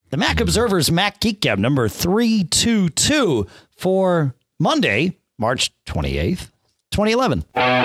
The Mac Observer's Mac Geek Gab number 322 for Monday, March 28th, 2011.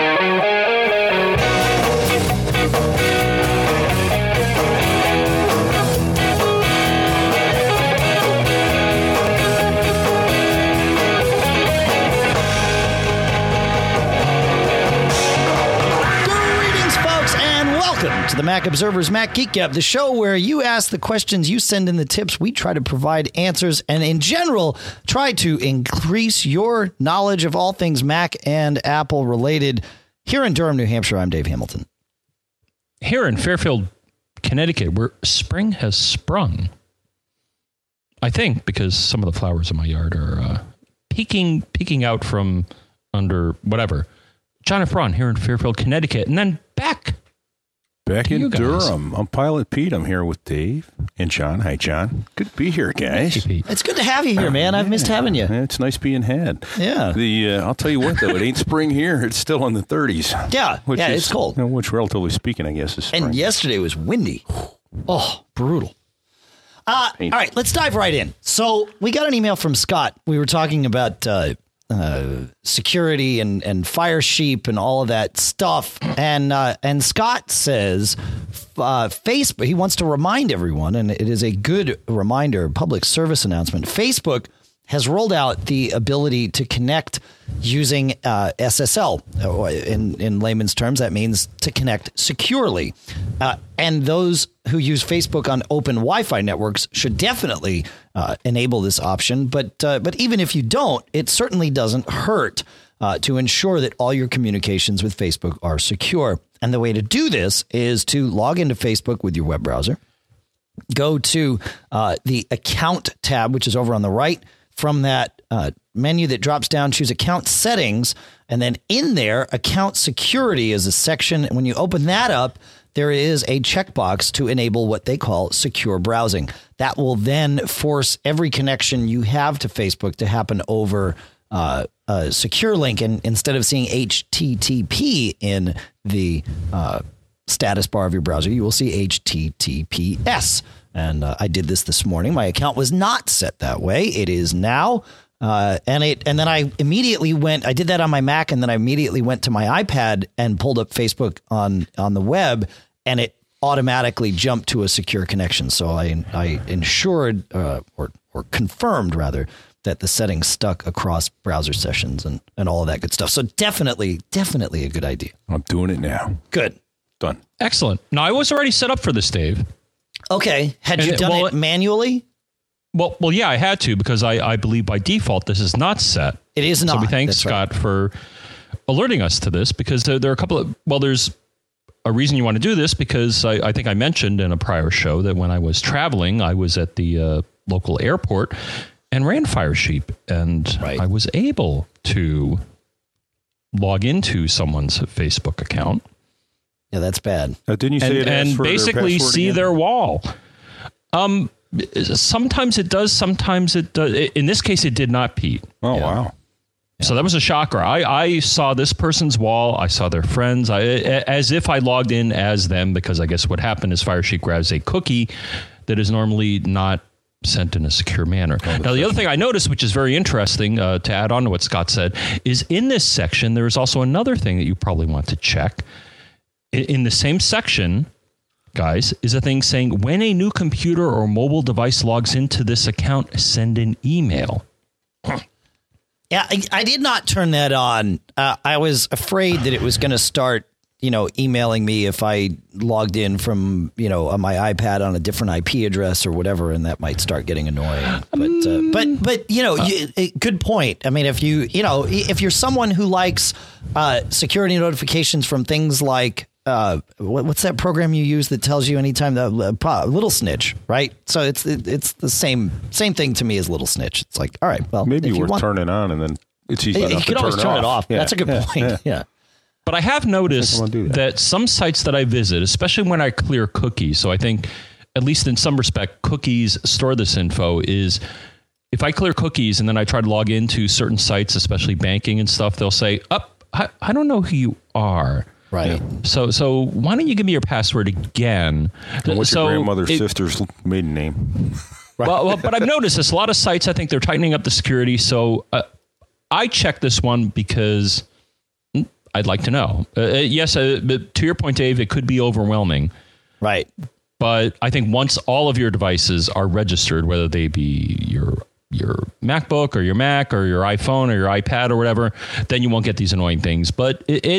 To the Mac Observer's Mac Geek Gab, the show where you ask the questions, you send in the tips, we try to provide answers, and in general, try to increase your knowledge of all things Mac and Apple related. Here in Durham, New Hampshire, I'm Dave Hamilton. Here in Fairfield, Connecticut, where spring has sprung, I think, because some of the flowers in my yard are peeking out from under whatever. John F. Braun here in Fairfield, Connecticut, and then back in Durham. I'm Pilot Pete. I'm here with Dave and John. Hi, John. Good to be here, guys. Hey, Pete. It's good to have you here, man. I've missed having you. Yeah, it's nice being had. Yeah. I'll tell you what, though, it ain't spring here. It's still in the 30s. Yeah. It's cold. Which, relatively speaking, I guess is spring. And yesterday was windy. Oh, brutal. All right, let's dive right in. So we got an email from Scott. We were talking about security and Firesheep and all of that stuff. And Scott says Facebook, he wants to remind everyone, and it is a good reminder, public service announcement. Facebook has rolled out the ability to connect using SSL. In layman's terms, that means to connect securely. And those who use Facebook on open Wi-Fi networks should definitely enable this option. But even if you don't, it certainly doesn't hurt to ensure that all your communications with Facebook are secure. And the way to do this is to log into Facebook with your web browser. Go to the account tab, which is over on the right. From that menu that drops down, choose account settings. And then in there, account security is a section. And when you open that up, there is a checkbox to enable what they call secure browsing. That will then force every connection you have to Facebook to happen over a secure link. And instead of seeing HTTP in the status bar of your browser, you will see HTTPS. And I did this morning. My account was not set that way. It is now. And then I immediately I did that on my Mac, and then I immediately went to my iPad and pulled up Facebook on the web, and it automatically jumped to a secure connection. So I ensured or confirmed rather that the settings stuck across browser sessions and all of that good stuff. So definitely a good idea. I'm doing it now. Good. Done. Excellent. Now, I was already set up for this, Dave. Okay. Had you done it manually? Well, yeah, I had to, because I believe by default this is not set. It is not. So we thank Scott for alerting us to this, because there are a couple of, there's a reason you want to do this, because I think I mentioned in a prior show that when I was traveling, I was at the local airport and ran Firesheep, and I was able to log into someone's Facebook account. Yeah, that's bad. Didn't you say it and basically see their wall? Sometimes it does. Sometimes it does. In this case, it did not, Pete. Oh, wow. So that was a shocker. I saw this person's wall. I saw their friends. As if I logged in as them, because I guess what happened is Firesheep grabs a cookie that is normally not sent in a secure manner. Now, the other thing I noticed, which is very interesting, to add on to what Scott said, is in this section, there is also another thing that you probably want to check. In the same section, guys, is a thing saying when a new computer or mobile device logs into this account, send an email. Yeah, I did not turn that on. I was afraid that it was going to start, emailing me if I logged in from, on my iPad on a different IP address or whatever, and that might start getting annoying. But good point. I mean, if you're someone who likes security notifications from things like what's that program you use that tells you anytime Little Snitch, right? So it's the same thing to me as Little Snitch. It's like, all right, well, maybe you turn it on and then it's easy enough to turn it off. You can always turn it off. Yeah. That's a good point. Yeah. But I have noticed that some sites that I visit, especially when I clear cookies, so I think, at least in some respect, cookies store this info, is if I clear cookies and then I try to log into certain sites, especially banking and stuff, they'll say, I don't know who you are. Right. Yeah. So why don't you give me your password again? And what's your grandmother's sister's maiden name? Well, but I've noticed this. A lot of sites, I think they're tightening up the security. So I checked this one because I'd like to know. Yes, but to your point, Dave, it could be overwhelming. Right. But I think once all of your devices are registered, whether they be your MacBook or your Mac or your iPhone or your iPad or whatever, then you won't get these annoying things. But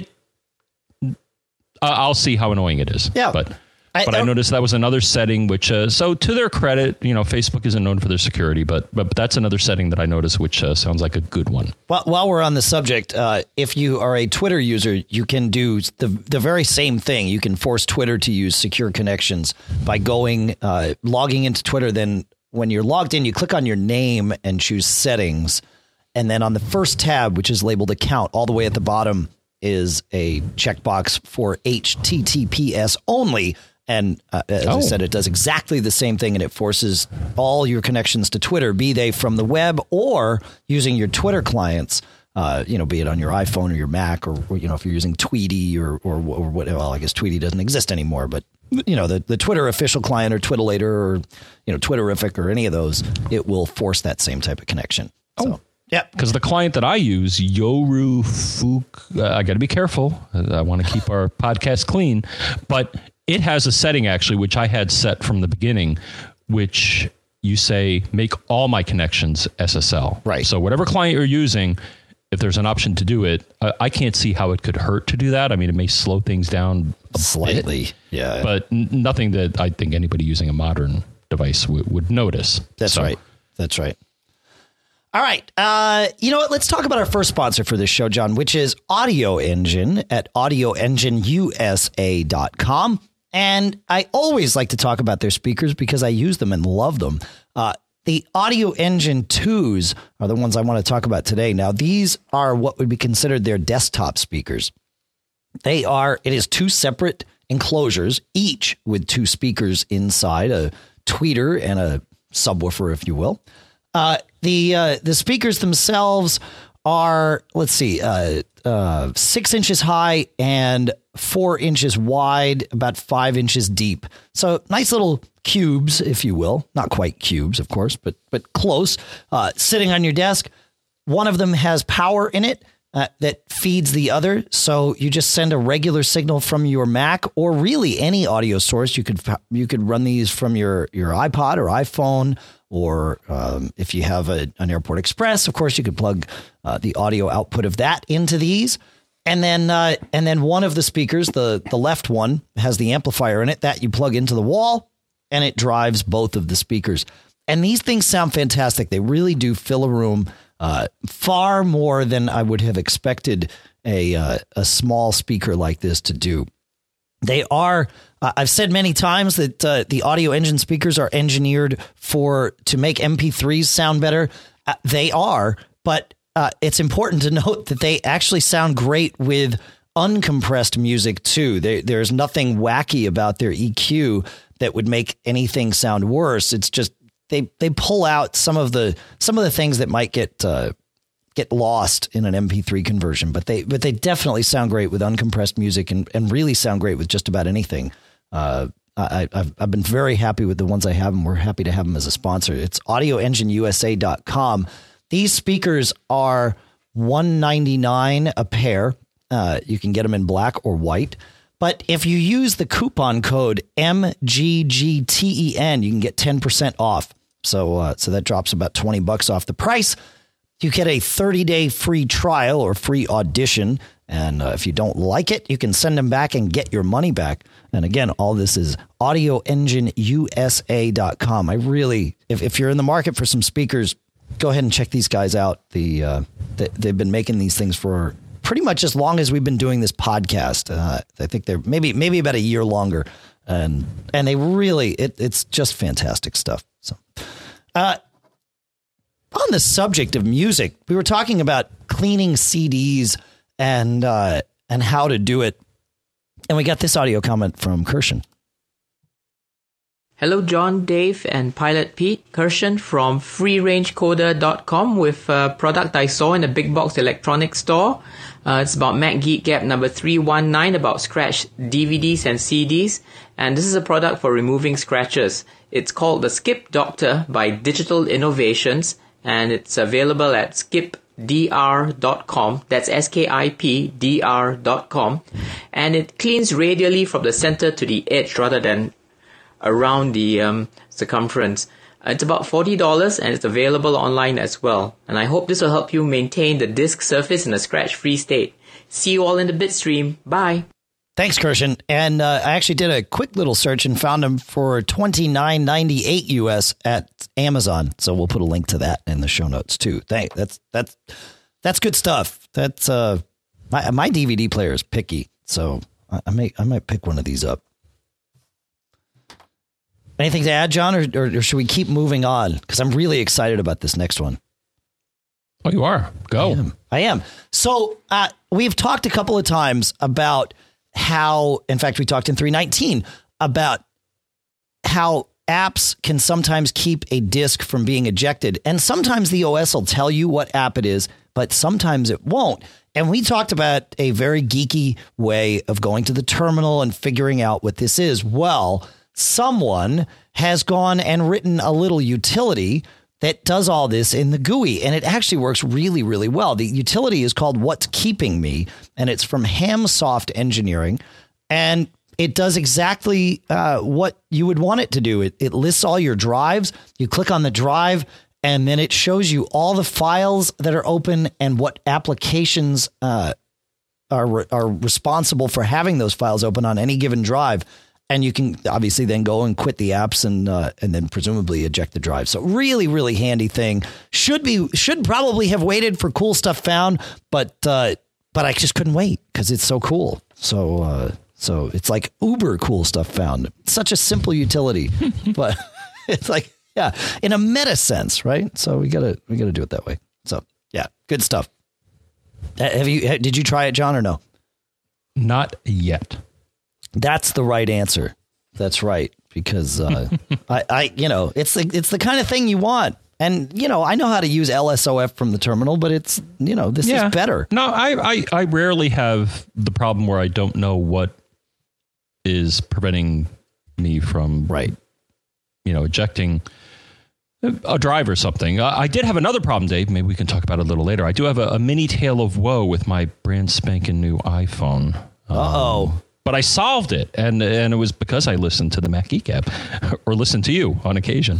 I'll see how annoying it is. Yeah. But I noticed that was another setting, which, so to their credit, Facebook isn't known for their security, but that's another setting that I noticed, which sounds like a good one. Well, while we're on the subject, if you are a Twitter user, you can do the very same thing. You can force Twitter to use secure connections by logging into Twitter. Then when you're logged in, you click on your name and choose settings. And then on the first tab, which is labeled account, all the way at the bottom is a checkbox for HTTPS only. And as I said, it does exactly the same thing, and it forces all your connections to Twitter, be they from the web or using your Twitter clients, be it on your iPhone or your Mac, or if you're using Tweety or what. Well, I guess Tweety doesn't exist anymore, but the Twitter official client or Twitterator or Twitterific or any of those, it will force that same type of connection. So. Yeah, because the client that I use, Yoru Fook, I got to be careful. I want to keep our podcast clean, but it has a setting actually, which I had set from the beginning, which you say, make all my connections SSL. Right. So whatever client you're using, if there's an option to do it, I can't see how it could hurt to do that. I mean, it may slow things down slightly. Yeah. But nothing that I think anybody using a modern device would notice. That's right. That's right. All right. You know what? Let's talk about our first sponsor for this show, John, which is Audio Engine at audioengineusa.com. And I always like to talk about their speakers because I use them and love them. The Audio Engine 2s are the ones I want to talk about today. Now, these are what would be considered their desktop speakers. It is two separate enclosures, each with two speakers inside, a tweeter and a subwoofer, if you will. The speakers themselves are, 6 inches high and 4 inches wide, about 5 inches deep. So nice little cubes, if you will. Not quite cubes, of course, but close. Sitting on your desk. One of them has power in it that feeds the other. So you just send a regular signal from your Mac or really any audio source. You could run these from your iPod or iPhone. Or if you have an Airport Express, of course, you could plug the audio output of that into these. And then one of the speakers, the left one, has the amplifier in it that you plug into the wall, and it drives both of the speakers. And these things sound fantastic. They really do fill a room far more than I would have expected a small speaker like this to do. They are. I've said many times that the Audio Engine speakers are engineered to make MP3s sound better. They are, but it's important to note that they actually sound great with uncompressed music too. There's nothing wacky about their EQ that would make anything sound worse. It's just they pull out some of the things that might get lost in an MP3 conversion, but they definitely sound great with uncompressed music and really sound great with just about anything. I've been very happy with the ones I have, and we're happy to have them as a sponsor. It's audioengineusa.com. These speakers are $199 a pair. You can get them in black or white. But if you use the coupon code MGGTEN, you can get 10% off. So that drops about $20 off the price. You get a 30-day free trial or free audition. And if you don't like it, you can send them back and get your money back. And again, all this is audioengineusa.com. I really, if you're in the market for some speakers, go ahead and check these guys out. They've been making these things for pretty much as long as we've been doing this podcast. I think they're maybe about a year longer. And they really, it's just fantastic stuff. So, on the subject of music, we were talking about cleaning CDs and how to do it. And we got this audio comment from Kirshen. Hello, John, Dave, and Pilot Pete. Kirshen from freerangecoder.com with a product I saw in a big box electronics store. It's about Mac Geek Gap number 319 about scratched DVDs and CDs. And this is a product for removing scratches. It's called the Skip Doctor by Digital Innovations, and it's available at skipdr.com. That's skipdr.com. And it cleans radially from the center to the edge rather than around the circumference. It's about $40 and it's available online as well. And I hope this will help you maintain the disk surface in a scratch-free state. See you all in the Bitstream. Bye. Thanks, Kirshen. And I actually did a quick little search and found them for $29.98 US at Amazon. So we'll put a link to that in the show notes too. That's good stuff. That's my DVD player is picky, so I might pick one of these up. Anything to add, John, or should we keep moving on? Because I'm really excited about this next one. Oh, you are? Go. I am. So we've talked a couple of times about how, in fact, we talked in 319 about how apps can sometimes keep a disk from being ejected. And sometimes the OS will tell you what app it is, but sometimes it won't. And we talked about a very geeky way of going to the terminal and figuring out what this is. Well, someone has gone and written a little utility that does all this in the GUI, and it actually works really, really well. The utility is called What's Keeping Me, and it's from Hamsoft Engineering, and it does exactly what you would want it to do. It lists all your drives. You click on the drive, and then it shows you all the files that are open and what applications are responsible for having those files open on any given drive. And you can obviously then go and quit the apps and then presumably eject the drive. So really, really handy thing. Should probably have waited for cool stuff found, but I just couldn't wait because it's so cool. So it's like uber cool stuff found. Such a simple utility, but it's like, yeah, in a meta sense, right? So we gotta do it that way. So yeah, good stuff. Did you try it, John, or no? Not yet. That's the right answer. That's right. Because it's the kind of thing you want. And, I know how to use LSOF from the terminal, but it's, this is better. No, I rarely have the problem where I don't know what is preventing me from, ejecting a drive or something. I did have another problem, Dave. Maybe we can talk about it a little later. I do have a mini tale of woe with my brand spanking new iPhone. Uh-oh. But I solved it, and it was because I listened to the Mac Geek app, or listened to you on occasion.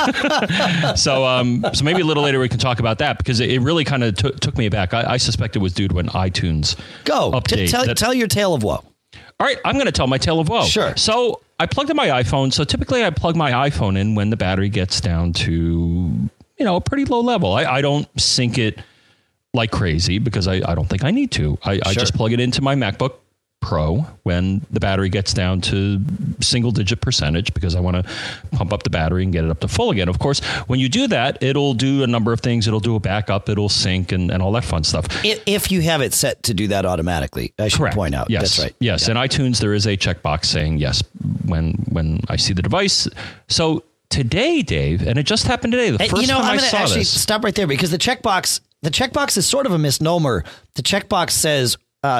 So maybe a little later we can talk about that, because it really kind of took me aback. I suspect it was due to an iTunes update. Tell your tale of woe. All right, I'm going to tell my tale of woe. Sure. So I plugged in my iPhone. So typically I plug my iPhone in when the battery gets down to, a pretty low level. I don't sync it like crazy because I don't think I need to. I just plug it into my MacBook Pro when the battery gets down to single digit percentage, because I want to pump up the battery and get it up to full again. Of course, when you do that, it'll do a number of things. It'll do a backup, it'll sync, and all that fun stuff. If you have it set to do that automatically, I should point out. Yes. That's right. Yes. Yeah. In iTunes, there is a checkbox saying yes when I see the device. So today, Dave, and it just happened today, the first time I saw this. Stop right there, because the checkbox is sort of a misnomer. The checkbox says,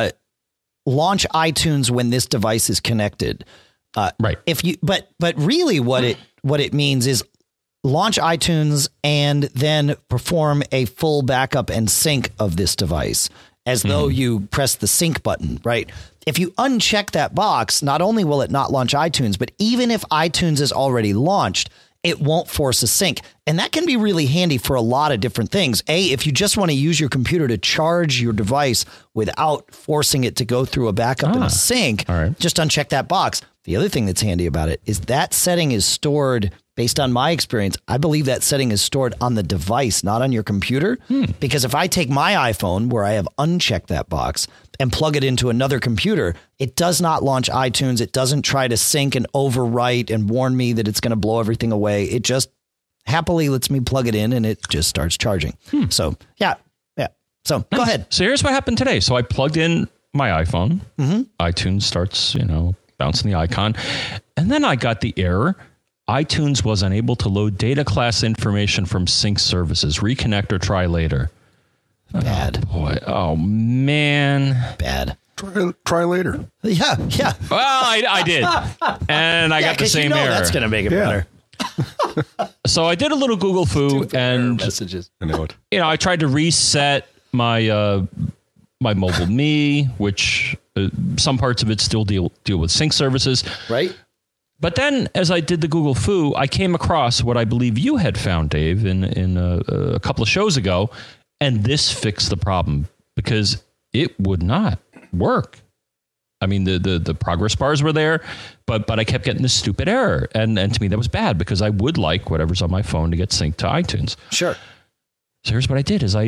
launch iTunes when this device is connected. Right. But really what it means is launch iTunes and then perform a full backup and sync of this device as though you press the sync button, right? If you uncheck that box, not only will it not launch iTunes, but even if iTunes is already launched, it won't force a sync. And that can be really handy for a lot of different things. If you just want to use your computer to charge your device without forcing it to go through a backup and a sync, just uncheck that box. The other thing that's handy about it is that setting is stored, based on my experience, I believe that setting is stored on the device, not on your computer. Because if I take my iPhone, where I have unchecked that box, and plug it into another computer, it does not launch iTunes. It doesn't try to sync and overwrite and warn me that it's going to blow everything away. It just happily lets me plug it in and it just starts charging. So, yeah. So go ahead. So here's what happened today. So I plugged in my iPhone. iTunes starts, bouncing the icon. And then I got the error. iTunes was unable to load data class information from sync services. Reconnect or try later. Bad. Oh, boy. Oh, man. Bad. Try later. Yeah. Well, I did. And I got the same error. That's going to make it better. So I did a little Google foo and messages. I know it. I tried to reset my my mobile me, which some parts of it still deal with sync services. Right. But then as I did the Google foo, I came across what I believe you had found, Dave, in a couple of shows ago. And this fixed the problem because it would not work. I mean, the progress bars were there, but I kept getting this stupid error. And to me, that was bad because I would like whatever's on my phone to get synced to iTunes. Sure. So here's what I did is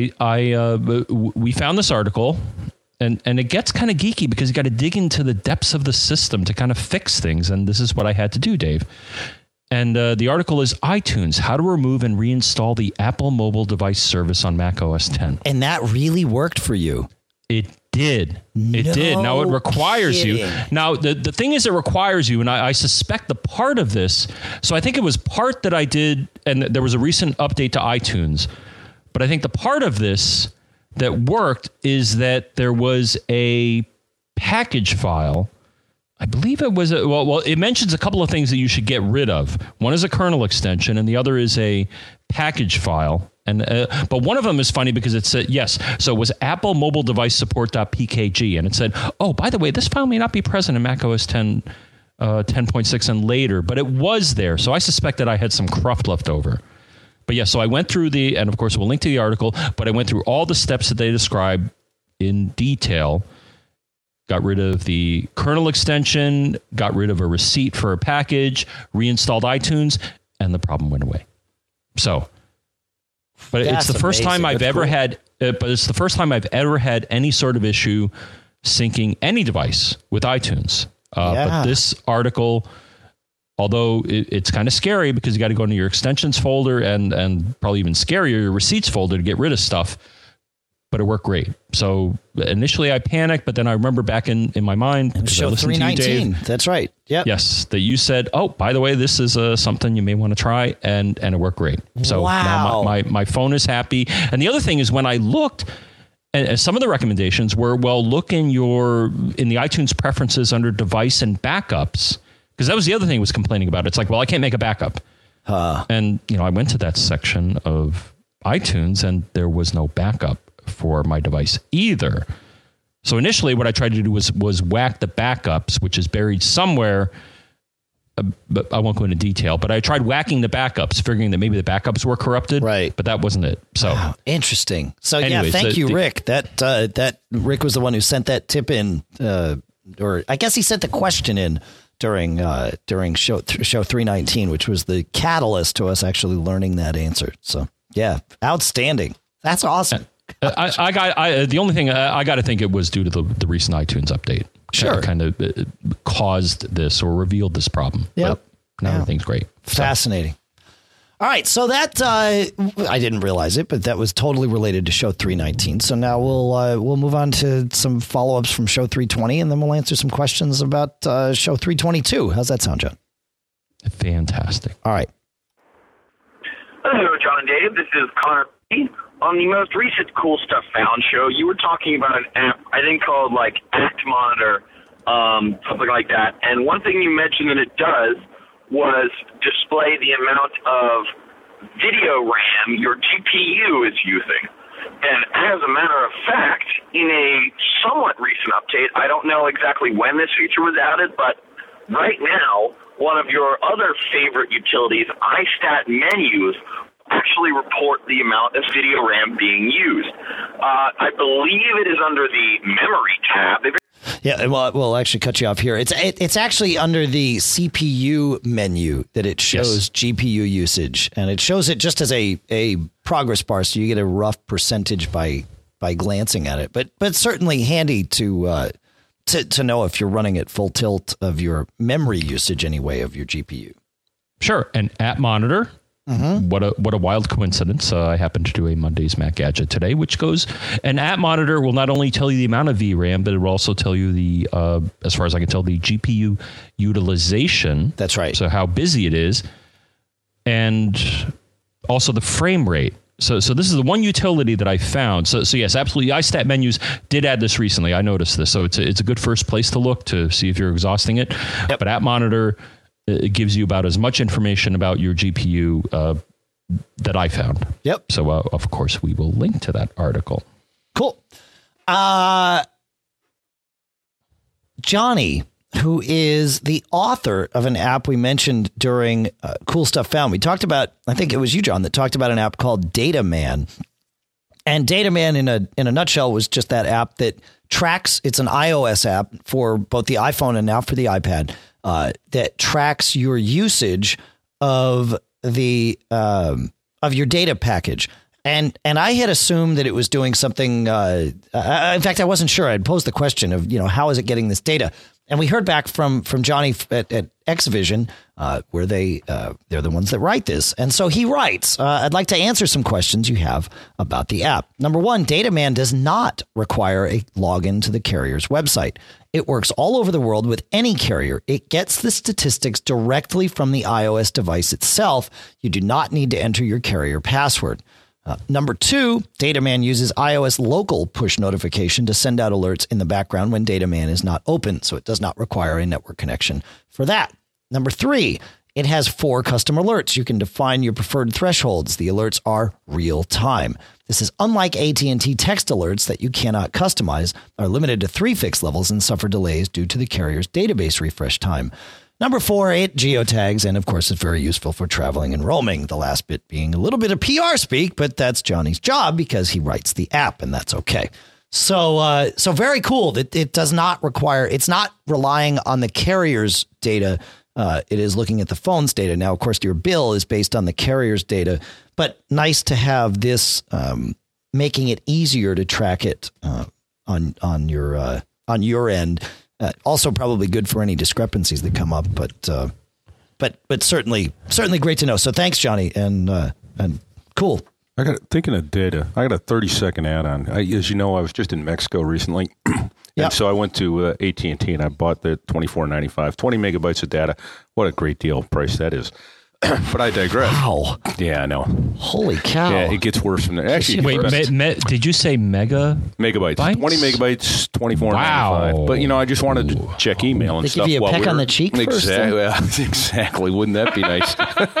we found this article and it gets kind of geeky because you got to dig into the depths of the system to kind of fix things. And this is what I had to do, Dave. And the article is iTunes, how to remove and reinstall the Apple mobile device service on Mac OS X. And that really worked for you. It did. It did. Now it requires you. Now the thing is, it requires you, and I suspect the part of this. So I think it was part that I did, and there was a recent update to iTunes. But I think the part of this that worked is that there was a package file. I believe it was well. It mentions a couple of things that you should get rid of. One is a kernel extension, and the other is a package file. And but one of them is funny because it said yes. So it was Apple Mobile Device Support.pkg, and it said, "Oh, by the way, this file may not be present in Mac OS 10, 10.6 and later, but it was there." So I suspected I had some cruft left over. But yeah, so I went through and of course we'll link to the article. But I went through all the steps that they describe in detail. Got rid of the kernel extension, got rid of a receipt for a package, reinstalled iTunes, and the problem went away. So, but it's the first time I've ever had. But it's the first time I've ever had any sort of issue syncing any device with iTunes. But this article, although it's kind of scary because you got to go into your extensions folder and probably even scarier, your receipts folder to get rid of stuff. But it worked great. So initially I panicked, but then I remember back in my mind. Show 319. That's right. Yep. Yes. That you said, oh, by the way, this is something you may want to try. And it worked great. So now my phone is happy. And the other thing is when I looked, and some of the recommendations were, well, look in the iTunes preferences under device and backups. Because that was the other thing I was complaining about. It's like, well, I can't make a backup. And, I went to that section of iTunes and there was no backup for my device either. So initially what I tried to do was whack the backups, which is buried somewhere, but I won't go into detail, but I tried whacking the backups, figuring that maybe the backups were corrupted, right? But that wasn't it. So interesting. So anyways, thank you, Rick. That Rick was the one who sent that tip in, or I guess he sent the question in during show 319, which was the catalyst to us actually learning that answer. So yeah, outstanding. That's awesome. The only thing I got to think it was due to the recent iTunes update. Sure. Kind of caused this or revealed this problem. Yep. But now everything's great. Fascinating. All right. So that I didn't realize it, but that was totally related to show 319. So now we'll move on to some follow-ups from show 320, and then we'll answer some questions about show 322. How's that sound, John? Fantastic. All right. Hello, John and Dave. This is Connor P. On the most recent Cool Stuff Found show, you were talking about an app, I think called like Act Monitor, something like that. And one thing you mentioned that it does was display the amount of video RAM your GPU is using. And as a matter of fact, in a somewhat recent update, I don't know exactly when this feature was added, but right now, one of your other favorite utilities, iStat menus, actually report the amount of video RAM being used. I believe it is under the memory tab. Yeah, well, we'll actually cut you off here. It's actually under the CPU menu that it shows GPU usage, and it shows it just as a progress bar, so you get a rough percentage by glancing at it. But certainly handy to know if you're running at full tilt of your memory usage anyway of your GPU. Sure, and App Monitor. Mm-hmm. What a wild coincidence. I happened to do a Monday's Mac Gadget today, which goes, an App Monitor will not only tell you the amount of VRAM, but it will also tell you the, as far as I can tell, the GPU utilization. That's right. So how busy it is, and also the frame rate. So this is the one utility that I found. So yes, absolutely. iStat menus did add this recently. I noticed this. So it's a good first place to look to see if you're exhausting it. Yep. But App Monitor, it gives you about as much information about your GPU that I found. Yep. So, of course, we will link to that article. Cool. Johnny, who is the author of an app we mentioned during Cool Stuff Found. We talked about, I think it was you, John, that talked about an app called Data Man. And Data Man in a nutshell was just that app that tracks. It's an iOS app for both the iPhone and now for the iPad that tracks your usage of the of your data package. And I had assumed that it was doing something. In fact, I wasn't sure. I'd posed the question of, how is it getting this data? And we heard back from Johnny at Xvision, where they're the ones that write this. And so he writes, I'd like to answer some questions you have about the app. Number one, DataMan does not require a login to the carrier's website. It works all over the world with any carrier. It gets the statistics directly from the iOS device itself. You do not need to enter your carrier password. Number two, DataMan uses iOS local push notification to send out alerts in the background when DataMan is not open, so it does not require a network connection for that. Number three, it has 4 custom alerts. You can define your preferred thresholds. The alerts are real time. This is unlike AT&T text alerts that you cannot customize, are limited to 3 fixed levels and suffer delays due to the carrier's database refresh time. Number 4, it geotags, and of course, it's very useful for traveling and roaming. The last bit being a little bit of PR speak, but that's Johnny's job because he writes the app, and that's okay. So very cool that it does not require. It's not relying on the carrier's data. It is looking at the phone's data. Now, of course, your bill is based on the carrier's data, but nice to have this making it easier to track it on your end. Also, probably good for any discrepancies that come up, but certainly great to know. So, thanks, Johnny, and cool. Thinking of data, I got a 30-second add-on. As you know, I was just in Mexico recently, and so I went to AT&T and I bought the $24.95, 20 megabytes of data. What a great deal price that is! But I digress. Wow. Yeah, I know. Holy cow. Yeah, it gets worse from there. Actually, wait, did you say megabytes? Bites? 20 megabytes, $24.95. Wow. But, I just wanted to check email and they stuff. Give you a peck on the cheek exactly, first? Exactly. Wouldn't that be nice?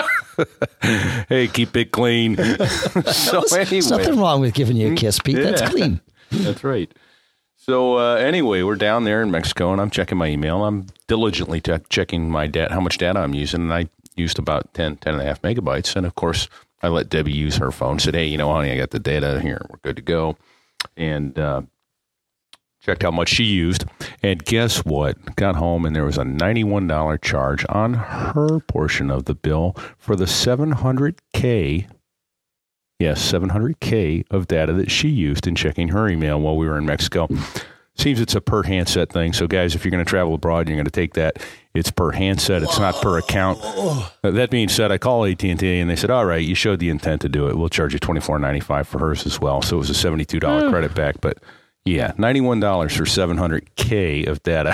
Hey, keep it clean. So anyway. There's nothing wrong with giving you a kiss, Pete. That's clean. That's right. So anyway, we're down there in Mexico, and I'm checking my email. I'm diligently checking my how much data I'm using, and I used about 10 and a half megabytes. And, of course, I let Debbie use her phone. Said, hey, honey, I got the data here. We're good to go. And checked how much she used. And guess what? Got home, and there was a $91 charge on her portion of the bill for the 700K. Yes, 700K of data that she used in checking her email while we were in Mexico. Seems it's a per handset thing. So, guys, if you're going to travel abroad, you're going to take that. It's per handset. It's not per account. That being said, I called AT&T, and they said, all right, you showed the intent to do it. We'll charge you $24.95 for hers as well. So it was a $72 credit back. But, yeah, $91 for 700K of data.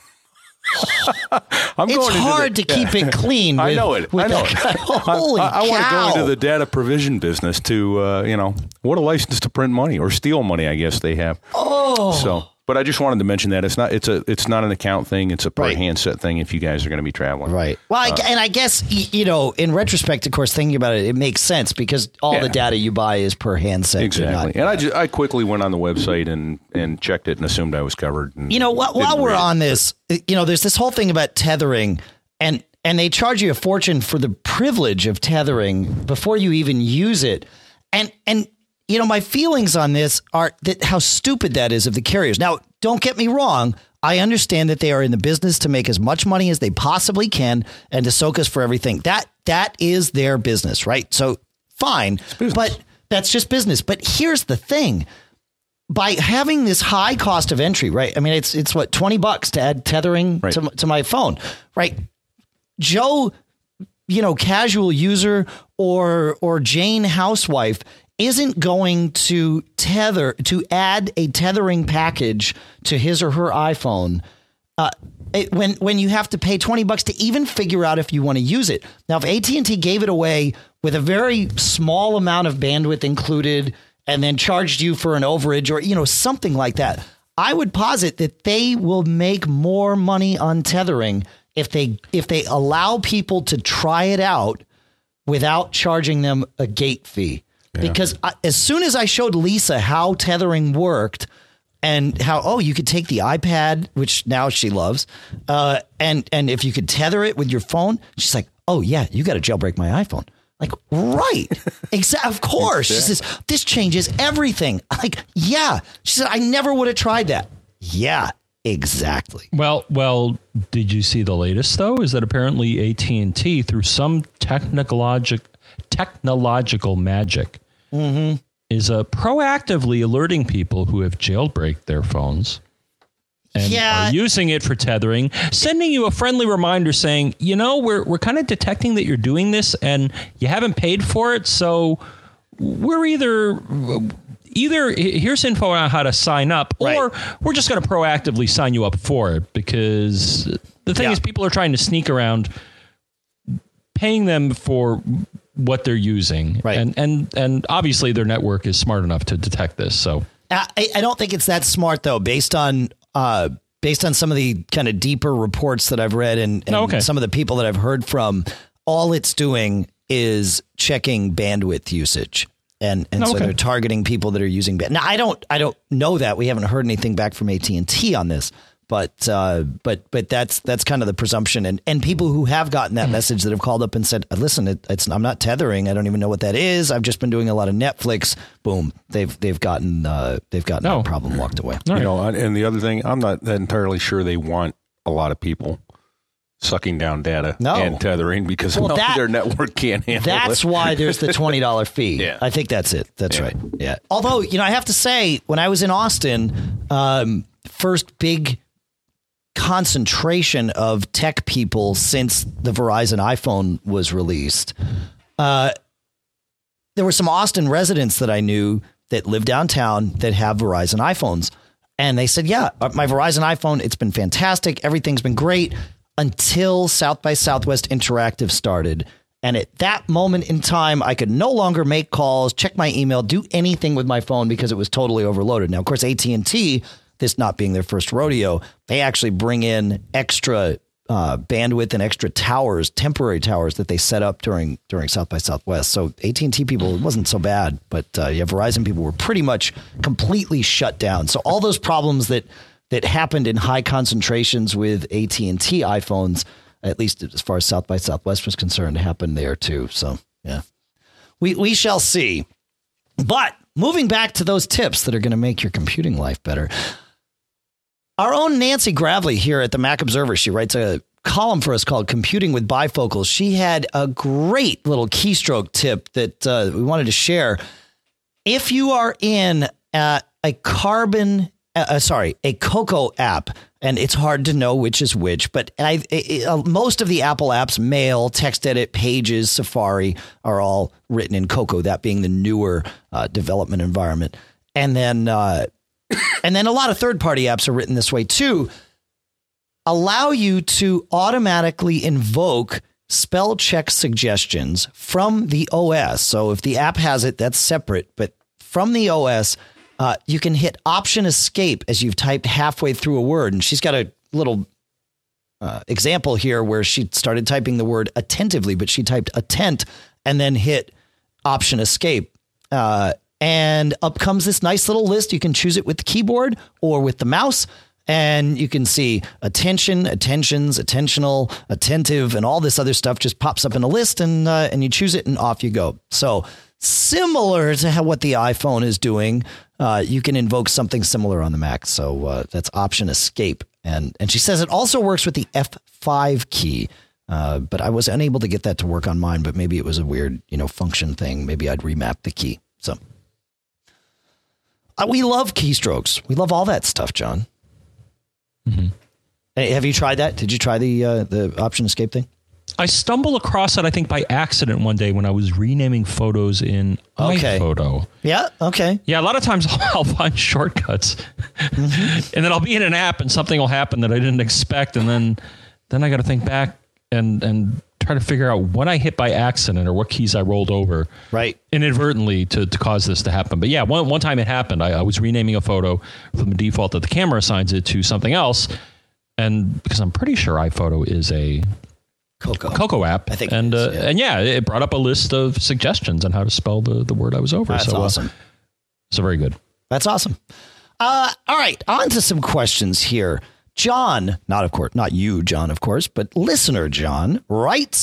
It's hard to keep it clean. I know it. Holy I want to cow. go into the data provision business to, what a license to print money or steal money, I guess they have. Oh. So, but I just wanted to mention that it's not an account thing. It's a per handset thing if you guys are going to be traveling. Right. Well, and I guess, in retrospect, of course, thinking about it, it makes sense because all the data you buy is per handset. Exactly. And I quickly went on the website and checked it and assumed I was covered. And while we're on this, there's this whole thing about tethering and they charge you a fortune for the privilege of tethering before you even use it. And my feelings on this are that how stupid that is of the carriers. Now, don't get me wrong. I understand that they are in the business to make as much money as they possibly can and to soak us for everything. That is their business, right? So fine, but that's just business. But here's the thing. By having this high cost of entry, right? I mean, it's what, $20 to add tethering to my phone, right? Joe, casual user or Jane housewife isn't going to add a tethering package to his or her iPhone when you have to pay $20 to even figure out if you want to use it. Now, if AT&T gave it away with a very small amount of bandwidth included and then charged you for an overage or, something like that, I would posit that they will make more money on tethering if they allow people to try it out without charging them a gate fee. Yeah. Because as soon as I showed Lisa how tethering worked and how, you could take the iPad, which now she loves, and if you could tether it with your phone, she's like, oh, yeah, you got to jailbreak my iPhone. Like, right. Of course. She says, this changes everything. Like, yeah. She said, I never would have tried that. Yeah, exactly. Well, did you see the latest, though? Is that apparently AT&T, through some technological magic, is proactively alerting people who have jailbreaked their phones and are using it for tethering, sending you a friendly reminder saying, we're kind of detecting that you're doing this and you haven't paid for it. So we're either here's info on how to sign up, or we're just going to proactively sign you up for it, because the thing is, people are trying to sneak around paying them for what they're using. Right. And obviously their network is smart enough to detect this. So I don't think it's that smart, though, based on some of the kind of deeper reports that I've read and some of the people that I've heard from. All it's doing is checking bandwidth usage. And so they're targeting people that are using bandwidth. Now, I don't know that. We haven't heard anything back from AT&T on this. But that's kind of the presumption, and people who have gotten that message that have called up and said, "Listen, I'm not tethering. I don't even know what that is. I've just been doing a lot of Netflix." Boom, they've gotten that problem walked away. Right. And the other thing, I'm not entirely sure they want a lot of people sucking down data and tethering, because their network can't handle it. That's why there's the $20 fee. Yeah. I think that's it. That's right. Yeah. Although I have to say, when I was in Austin, first big concentration of tech people since the Verizon iPhone was released. There were some Austin residents that I knew that live downtown that have Verizon iPhones. And they said, yeah, my Verizon iPhone, it's been fantastic. Everything's been great until South by Southwest Interactive started. And at that moment in time, I could no longer make calls, check my email, do anything with my phone because it was totally overloaded. Now, of course, AT&T, this not being their first rodeo, they actually bring in extra bandwidth and extra towers, temporary towers that they set up during South by Southwest. So AT&T people, it wasn't so bad, but Verizon people were pretty much completely shut down. So all those problems that happened in high concentrations with AT&T iPhones, at least as far as South by Southwest was concerned, happened there too. So yeah, we shall see. But moving back to those tips that are going to make your computing life better. Our own Nancy Gravely here at the Mac Observer, she writes a column for us called Computing with Bifocals. She had a great little keystroke tip that we wanted to share. If you are in a Cocoa app, and it's hard to know which is which, but most of the Apple apps, Mail, TextEdit, Pages, Safari, are all written in Cocoa, that being the newer development environment. And then a lot of third-party apps are written this way too, allow you to automatically invoke spell check suggestions from the OS. So if the app has it, that's separate, but from the OS, you can hit Option Escape as you've typed halfway through a word. And she's got a little example here where she started typing the word attentively, but she typed attent and then hit Option Escape. And up comes this nice little list. You can choose it with the keyboard or with the mouse. And you can see attention, attentions, attentional, attentive, and all this other stuff just pops up in a list, and you choose it and off you go. So similar to what the iPhone is doing, you can invoke something similar on the Mac. So that's Option Escape. And she says it also works with the F5 key. But I was unable to get that to work on mine, but maybe it was a weird, function thing. Maybe I'd remap the key. So we love keystrokes. We love all that stuff, John. Mm-hmm. Hey, have you tried that? Did you try the Option Escape thing? I stumbled across it, I think, by accident one day when I was renaming photos in iPhoto. Yeah. Okay. Yeah. A lot of times I'll find shortcuts, and then I'll be in an app and something will happen that I didn't expect, and then I got to think back and try to figure out what I hit by accident or what keys I rolled over inadvertently to cause this to happen. But yeah, one time it happened. I was renaming a photo from the default that the camera assigns it to something else. and because I'm pretty sure iPhoto is a Cocoa app. I think and it is, and it brought up a list of suggestions on how to spell the word I was over. That's awesome. So very good. That's awesome. All right, on to some questions here. John, not you, John, of course, but listener John writes,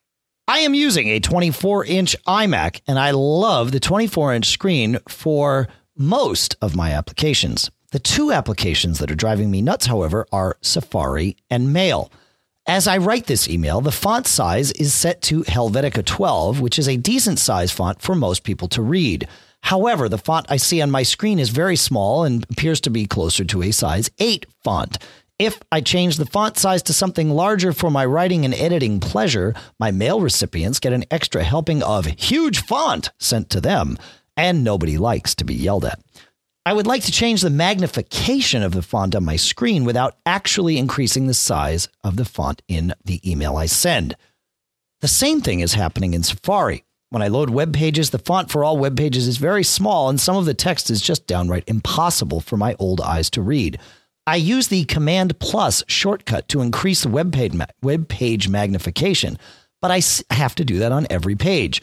I am using a 24-inch iMac, and I love the 24-inch screen for most of my applications. The two applications that are driving me nuts, however, are Safari and Mail. As I write this email, the font size is set to Helvetica 12, which is a decent size font for most people to read. However, the font I see on my screen is very small and appears to be closer to a size 8 font. If I change the font size to something larger for my writing and editing pleasure, my mail recipients get an extra helping of huge font sent to them, and nobody likes to be yelled at. I would like to change the magnification of the font on my screen without actually increasing the size of the font in the email I send. The same thing is happening in Safari. When I load web pages, the font for all web pages is very small, and some of the text is just downright impossible for my old eyes to read. I use the Command Plus shortcut to increase the web page magnification, but I have to do that on every page.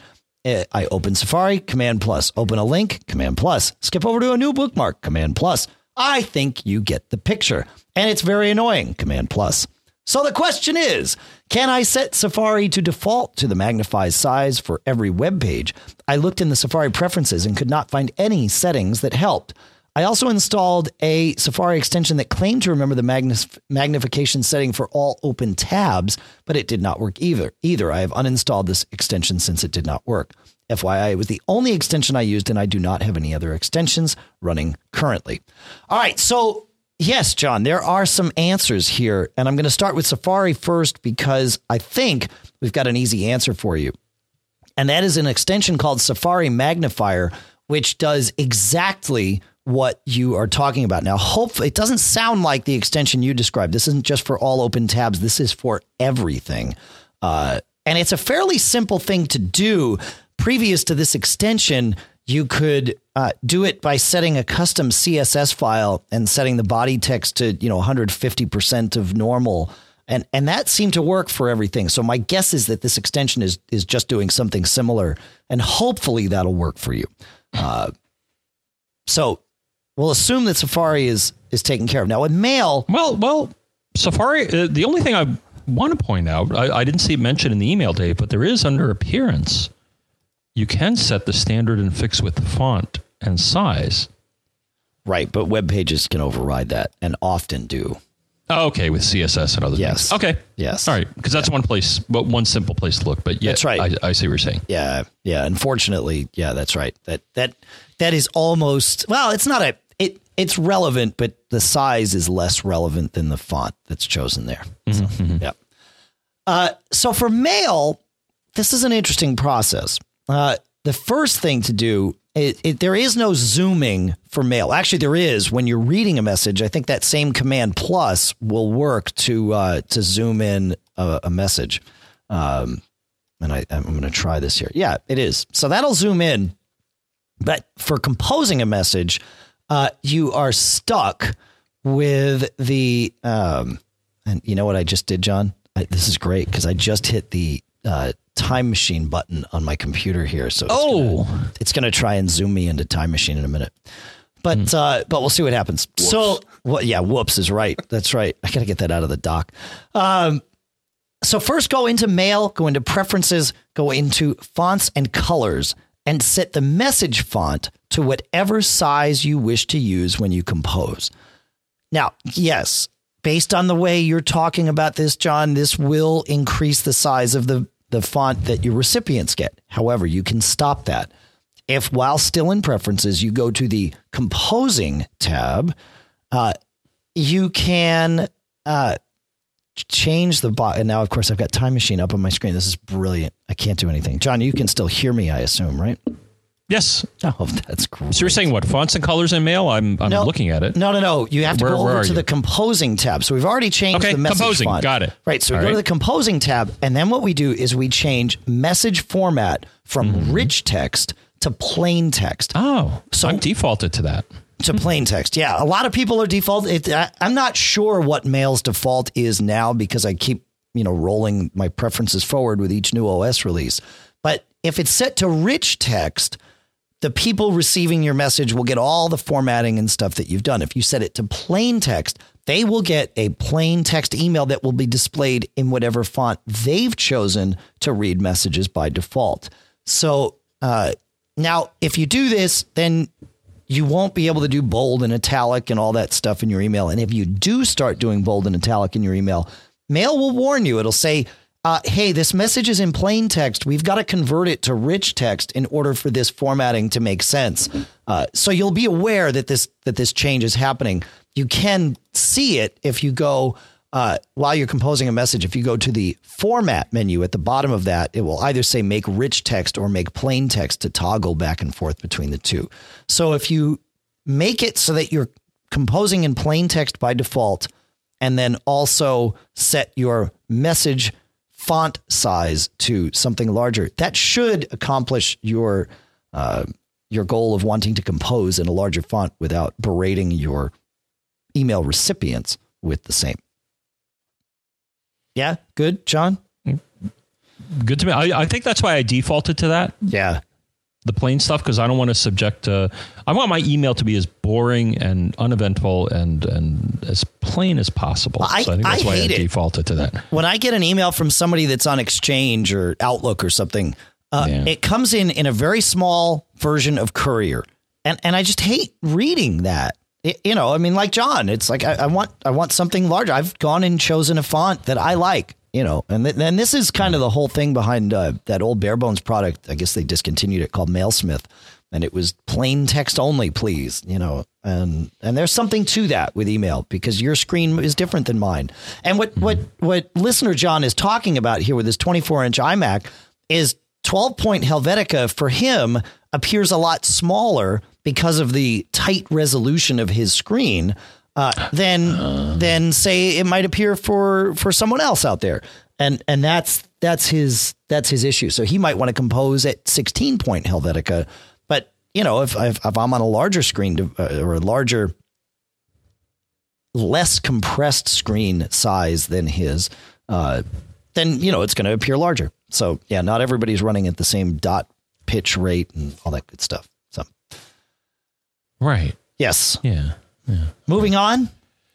I open Safari, Command Plus. Open a link, Command Plus. Skip over to a new bookmark, Command Plus. I think you get the picture, and it's very annoying, Command Plus. So the question is, can I set Safari to default to the magnified size for every web page? I looked in the Safari preferences and could not find any settings that helped. I also installed a Safari extension that claimed to remember the magnification setting for all open tabs, but it did not work either. I have uninstalled this extension since it did not work. FYI, it was the only extension I used, and I do not have any other extensions running currently. All right, so yes, John, there are some answers here, and I'm going to start with Safari first because I think we've got an easy answer for you. And that is an extension called Safari Magnifier, which does exactly what you are talking about. Now, hopefully it doesn't sound like the extension you described. This isn't just for all open tabs. This is for everything. And it's a fairly simple thing to do. Previous to this extension, you could do it by setting a custom CSS file and setting the body text to, 150% of normal. And that seemed to work for everything. So my guess is that this extension is just doing something similar, and hopefully that'll work for you. So we'll assume that Safari is taken care of. Now with Mail. Well, Safari, the only thing I want to point out, I didn't see it mentioned in the email, Dave, but there is under Appearance. You can set the standard and fix with font and size. Right, but web pages can override that and often do. Oh, okay, with CSS and other things. Okay. Yes. All right, because that's one simple place to look. But yeah, that's right. I see what you're saying. Yeah. Unfortunately, yeah, that's right. That is almost, well, it's not it's relevant, but the size is less relevant than the font that's chosen there. Mm-hmm. So, yeah. So for Mail, this is an interesting process. The first thing to do, there is no zooming for Mail. Actually, there is when you're reading a message. I think that same Command Plus will work to zoom in a message. And I'm going to try this here. Yeah, it is. So that'll zoom in. But for composing a message, you are stuck with the and you know what I just did, John? This is great because I just hit the Time Machine button on my computer here. So it's going to try and zoom me into Time Machine in a minute. But we'll see what happens. Whoops. So whoops is right. That's right. I got to get that out of the dock. So first go into Mail, go into Preferences, go into Fonts and Colors, and set the message font to whatever size you wish to use when you compose. Now, yes, based on the way you're talking about this, John, this will increase the size of the font that your recipients get. However, you can stop that. If while still in Preferences, you go to the Composing tab, you can change the body. And now, of course, I've got Time Machine up on my screen. This is brilliant. I can't do anything. John, you can still hear me, I assume, right? Yes. Oh, that's great. So you're saying what? Fonts and colors in Mail? I'm looking at it. No. You have to go over to the Composing tab. So we've already changed the message Composing. font. Got it. Right. So we go to the Composing tab, and then what we do is we change message format from rich text to plain text. Oh, so I'm defaulted to that. To plain text. Yeah. A lot of people are default. I'm not sure what Mail's default is now because I keep, rolling my preferences forward with each new OS release. But if it's set to rich text, the people receiving your message will get all the formatting and stuff that you've done. If you set it to plain text, they will get a plain text email that will be displayed in whatever font they've chosen to read messages by default. So now, if you do this, then you won't be able to do bold and italic and all that stuff in your email. And if you do start doing bold and italic in your email, Mail will warn you. It'll say, hey, this message is in plain text. We've got to convert it to rich text in order for this formatting to make sense. So you'll be aware that this change is happening. You can see it if you go while you're composing a message. If you go to the format menu at the bottom of that, it will either say make rich text or make plain text to toggle back and forth between the two. So if you make it so that you're composing in plain text by default, and then also set your message font size to something larger, that should accomplish your goal of wanting to compose in a larger font without berating your email recipients with the same. Yeah. Good, John. Good to me. I think that's why I defaulted to that. Yeah. The plain stuff, because I don't want to subject I want my email to be as boring and uneventful and as plain as possible. So I think that's why I defaulted to that. When I get an email from somebody that's on Exchange or Outlook or something, it comes in a very small version of Courier. And I just hate reading that. Like John, it's like I want something larger. I've gone and chosen a font that I like. And this is kind of the whole thing behind that old bare bones product. I guess they discontinued it, called Mailsmith, and it was plain text only, please. And there's something to that with email because your screen is different than mine. And what listener John is talking about here with his 24-inch iMac is 12-point Helvetica for him appears a lot smaller because of the tight resolution of his screen. Then say it might appear for someone else out there. And that's his issue. So he might want to compose at 16-point Helvetica. But, if I'm on a larger screen or a larger, less compressed screen size than his, then, it's going to appear larger. So, yeah, not everybody's running at the same dot pitch rate and all that good stuff. So, right. Yes. Yeah. Moving on.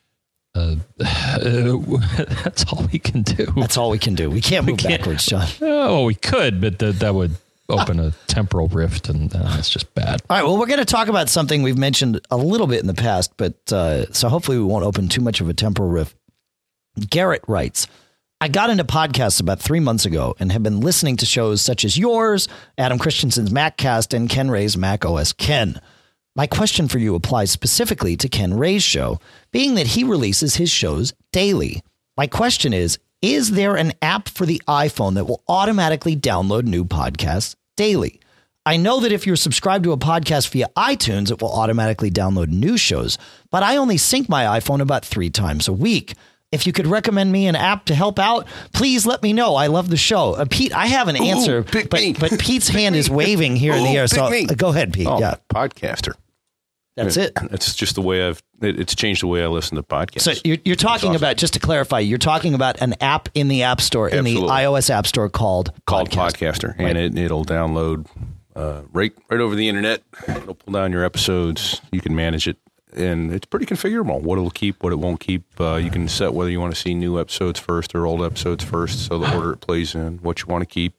That's all we can do. That's all we can do. We can't move backwards, John. Oh, we could, but that would open a temporal rift, and that's just bad. All right. Well, we're going to talk about something we've mentioned a little bit in the past, but so hopefully we won't open too much of a temporal rift. Garrett writes, I got into podcasts about 3 months ago and have been listening to shows such as yours, Adam Christensen's MacCast, and Ken Ray's Mac OS Ken. My question for you applies specifically to Ken Ray's show, being that he releases his shows daily. My question is there an app for the iPhone that will automatically download new podcasts daily? I know that if you're subscribed to a podcast via iTunes, it will automatically download new shows, but I only sync my iPhone about 3 times a week. If you could recommend me an app to help out, please let me know. I love the show. Pete, I have an answer, but Pete's hand is waving here in the air. So go ahead, Pete. Oh, yeah. Podcaster. That's it. It's just the way it's changed the way I listen to podcasts. So you're talking about, just to clarify, you're talking about an app in the App Store, in the iOS App Store called Podcaster. Right. And it'll download right over the internet. It'll pull down your episodes. You can manage it. And it's pretty configurable. What it'll keep, what it won't keep. You can set whether you want to see new episodes first or old episodes first, so the order it plays in, what you want to keep.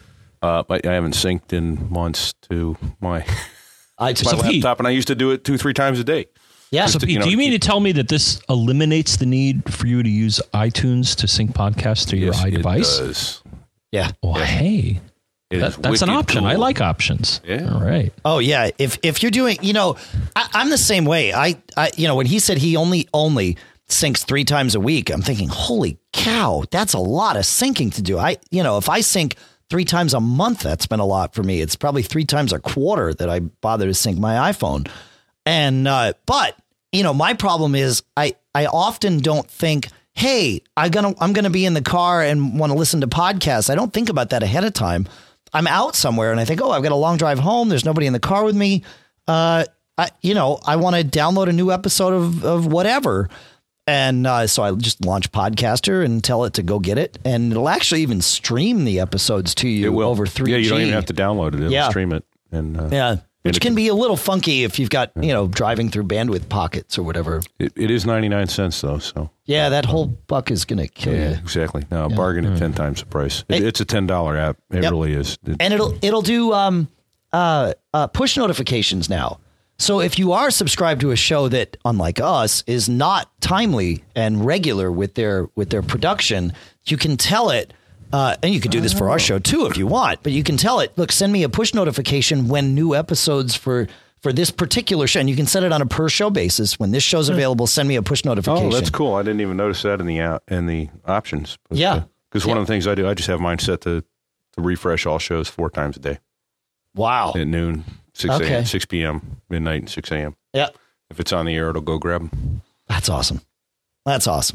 But I haven't synced in months to my laptop, and I used to do it 2-3 times a day. Yeah. So, Pete, do you mean to tell me that this eliminates the need for you to use iTunes to sync podcasts to your iDevice? It does. Yeah. Well, hey. That's an option. Cool. I like options. Yeah. All right. Oh yeah. If you're doing, I'm the same way. I when he said he only syncs 3 times a week, I'm thinking, holy cow, that's a lot of syncing to do. If I sync 3 times a month, that's been a lot for me. It's probably 3 times a quarter that I bother to sync my iPhone. And, but my problem is I often don't think, hey, I'm going to be in the car and want to listen to podcasts. I don't think about that ahead of time. I'm out somewhere and I think, I've got a long drive home. There's nobody in the car with me. I I want to download a new episode of whatever. And so I just launch Podcaster and tell it to go get it. And it'll actually even stream the episodes to you over 3G. Yeah, you don't even have to download it. It'll stream it. And which can be a little funky if you've got, driving through bandwidth pockets or whatever. It is 99 cents, though. So yeah, that whole buck is going to kill you. Exactly. No, bargain at 10 times the price. It's a $10 app. It really is. And it'll do push notifications now. So if you are subscribed to a show that, unlike us, is not timely and regular with their production, you can tell it. And you could do this for our show, too, if you want. But you can tell it, look, send me a push notification when new episodes for this particular show. And you can set it on a per show basis. When this show's available, send me a push notification. Oh, that's cool. I didn't even notice that in the options. But, because one of the things I do, I just have mine set to refresh all shows 4 times a day. Wow. At noon, 6 a.m., 6 p.m., midnight, and 6 a.m. Yeah. If it's on the air, it'll go grab them. That's awesome. Yeah.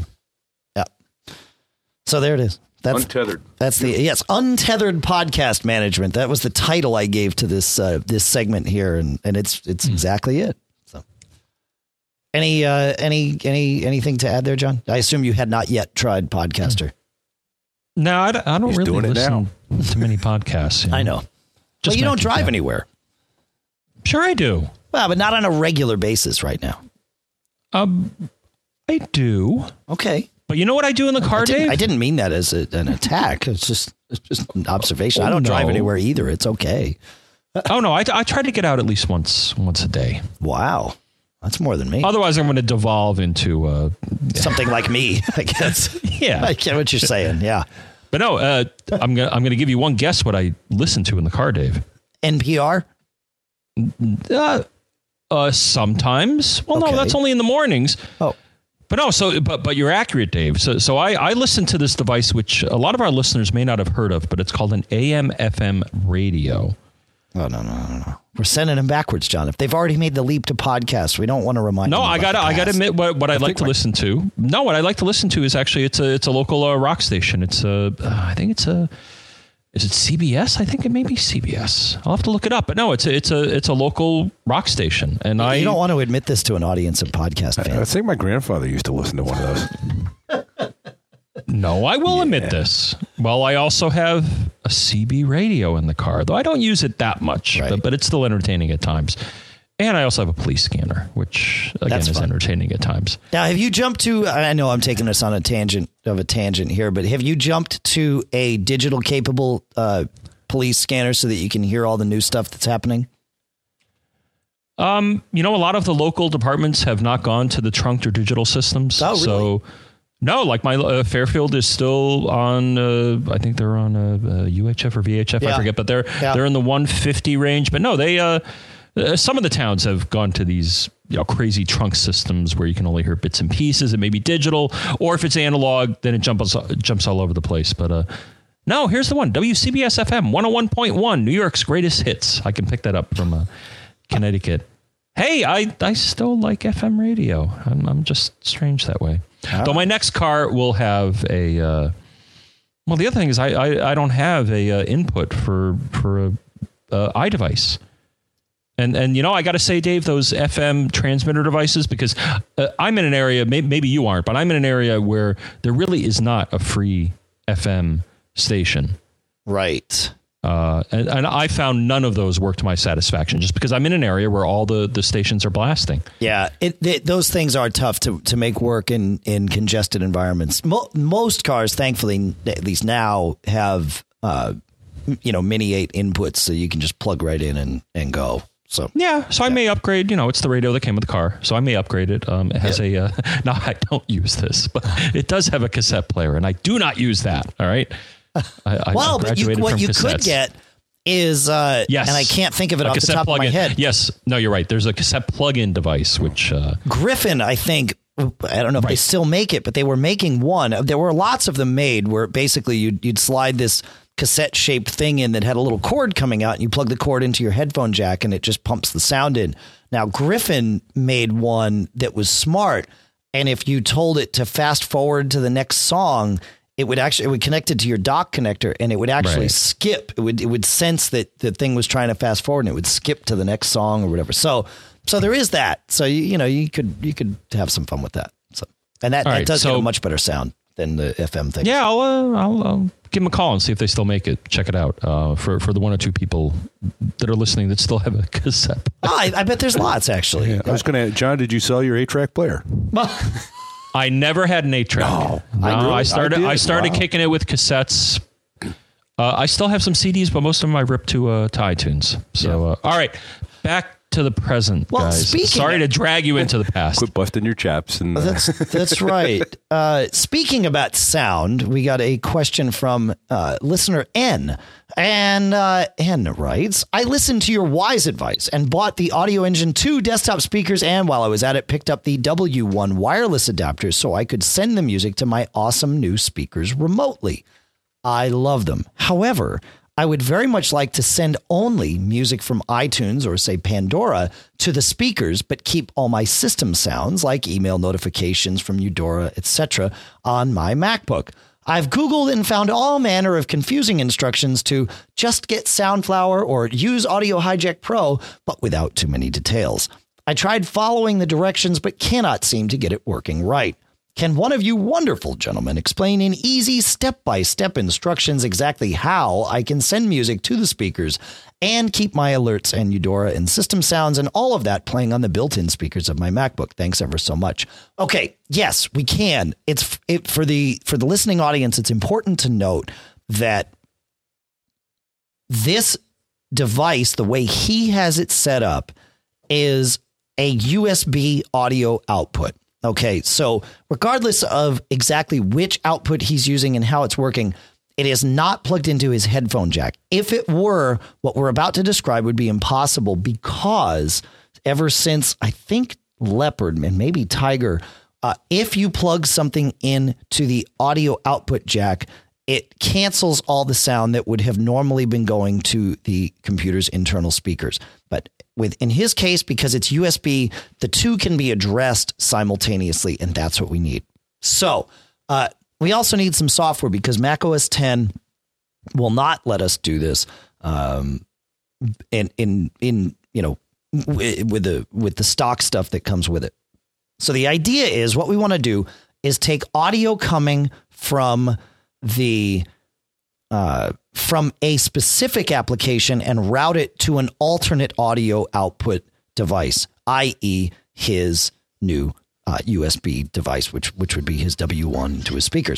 So there it is. That's Untethered. That's Untethered Podcast Management. That was the title I gave to this segment here, and it's exactly it. So, anything to add there, John? I assume you had not yet tried Podcaster. No, I don't really listen to many podcasts. I know. Well, you don't drive anywhere. Sure, I do. Well, but not on a regular basis right now. I do. Okay. But you know what I do in the car, Dave? I didn't mean that as an attack. It's just an observation. I don't drive anywhere either. It's okay. Oh, no. I try to get out at least once a day. Wow. That's more than me. Otherwise, I'm going to devolve into something like me, I guess. Yeah. I get what you're saying. Yeah. But no, I'm going to give you one guess what I listen to in the car, Dave. NPR? Sometimes. Well, no, that's only in the mornings. Oh. But no, but you're accurate, Dave. So I listen to this device, which a lot of our listeners may not have heard of, but it's called an AM/FM radio. Oh, no. We're sending them backwards, John. If they've already made the leap to podcast, we don't want to remind them. No, I got to admit what I'd like to listen to. No, what I'd like to listen to is actually it's a local rock station. I think it's is it CBS? I think it may be CBS. I'll have to look it up. But no, it's a local rock station. And you don't want to admit this to an audience of podcast fans. I think my grandfather used to listen to one of those. No, I will admit this. Well, I also have a CB radio in the car, though I don't use it that much, but it's still entertaining at times. And I also have a police scanner, which again is entertaining at times. Now, have you jumped to? I know I'm taking us on a tangent here, but have you jumped to a digital capable police scanner so that you can hear all the new stuff that's happening? A lot of the local departments have not gone to the trunked or digital systems. Oh, really? So, no, like my Fairfield is still on. I think they're on UHF or VHF. I forget, but they're in the 150 range. But no, they. Some of the towns have gone to these crazy trunk systems where you can only hear bits and pieces. It may be digital, or if it's analog, then it jumps all over the place. But no, here's the one: WCBS FM 101.1, New York's greatest hits. I can pick that up from Connecticut. Hey, I still like FM radio. I'm just strange that way. Though my next car will have a. Well, the other thing is I don't have a input for a iDevice. And I got to say, Dave, those FM transmitter devices, because I'm in an area, maybe you aren't, but I'm in an area where there really is not a free FM station. Right. And I found none of those work to my satisfaction, just because I'm in an area where all the stations are blasting. Yeah, those things are tough to make work in congested environments. Most cars, thankfully, at least now, have mini 8 inputs, so you can just plug right in and go. So I may upgrade. It's the radio that came with the car, so I may upgrade it. It has a. Now I don't use this, but it does have a cassette player, and I do not use that. All right. But what you could get is yes, and I can't think of it off the top of my head. Yes, no, you're right. There's a cassette plug-in device, which Griffin, I think. I don't know if they still make it, but they were making one. There were lots of them made where basically you'd slide this cassette shaped thing in that had a little cord coming out, and you plug the cord into your headphone jack and it just pumps the sound in. Now, Griffin made one that was smart. And if you told it to fast forward to the next song, it would connect it to your dock connector, and it would actually skip. It would sense that the thing was trying to fast forward, and it would skip to the next song or whatever. So So there is that. So you could have some fun with that. So that does get a much better sound than the FM thing. Yeah, I'll give them a call and see if they still make it. Check it out for the one or two people that are listening that still have a cassette. I bet there's lots actually. Yeah, I was going to, John, did you sell your 8-track player? I never had an 8-track. No, I started kicking it with cassettes. I still have some CDs, but most of them I ripped to iTunes. So, all right, back to the present, guys. Sorry to drag you into the past. Quit busting your chops. And that's right. Speaking about sound, we got a question from listener N. And N writes, I listened to your wise advice and bought the Audio Engine 2 desktop speakers, and while I was at it, picked up the W1 wireless adapters so I could send the music to my awesome new speakers remotely. I love them. However, I would very much like to send only music from iTunes or, say, Pandora to the speakers, but keep all my system sounds like email notifications from Eudora, etc. on my MacBook. I've Googled and found all manner of confusing instructions to just get Soundflower or use Audio Hijack Pro, but without too many details. I tried following the directions, but cannot seem to get it working right. Can one of you wonderful gentlemen explain in easy step-by-step instructions exactly how I can send music to the speakers and keep my alerts and Eudora and system sounds and all of that playing on the built-in speakers of my MacBook? Thanks ever so much. Okay, yes, we can. For the listening audience, it's important to note that this device, the way he has it set up, is a USB audio output. Okay, so regardless of exactly which output he's using and how it's working, it is not plugged into his headphone jack. If it were, what we're about to describe would be impossible because ever since, I think, Leopard and maybe Tiger, if you plug something into the audio output jack, it cancels all the sound that would have normally been going to the computer's internal speakers. But in his case, because it's USB, the two can be addressed simultaneously, and that's what we need. So we also need some software because Mac OS X will not let us do this. With the stock stuff that comes with it. So the idea is what we want to do is take audio coming from from a specific application and route it to an alternate audio output device, i.e. his new USB device, which would be his W1 to his speakers.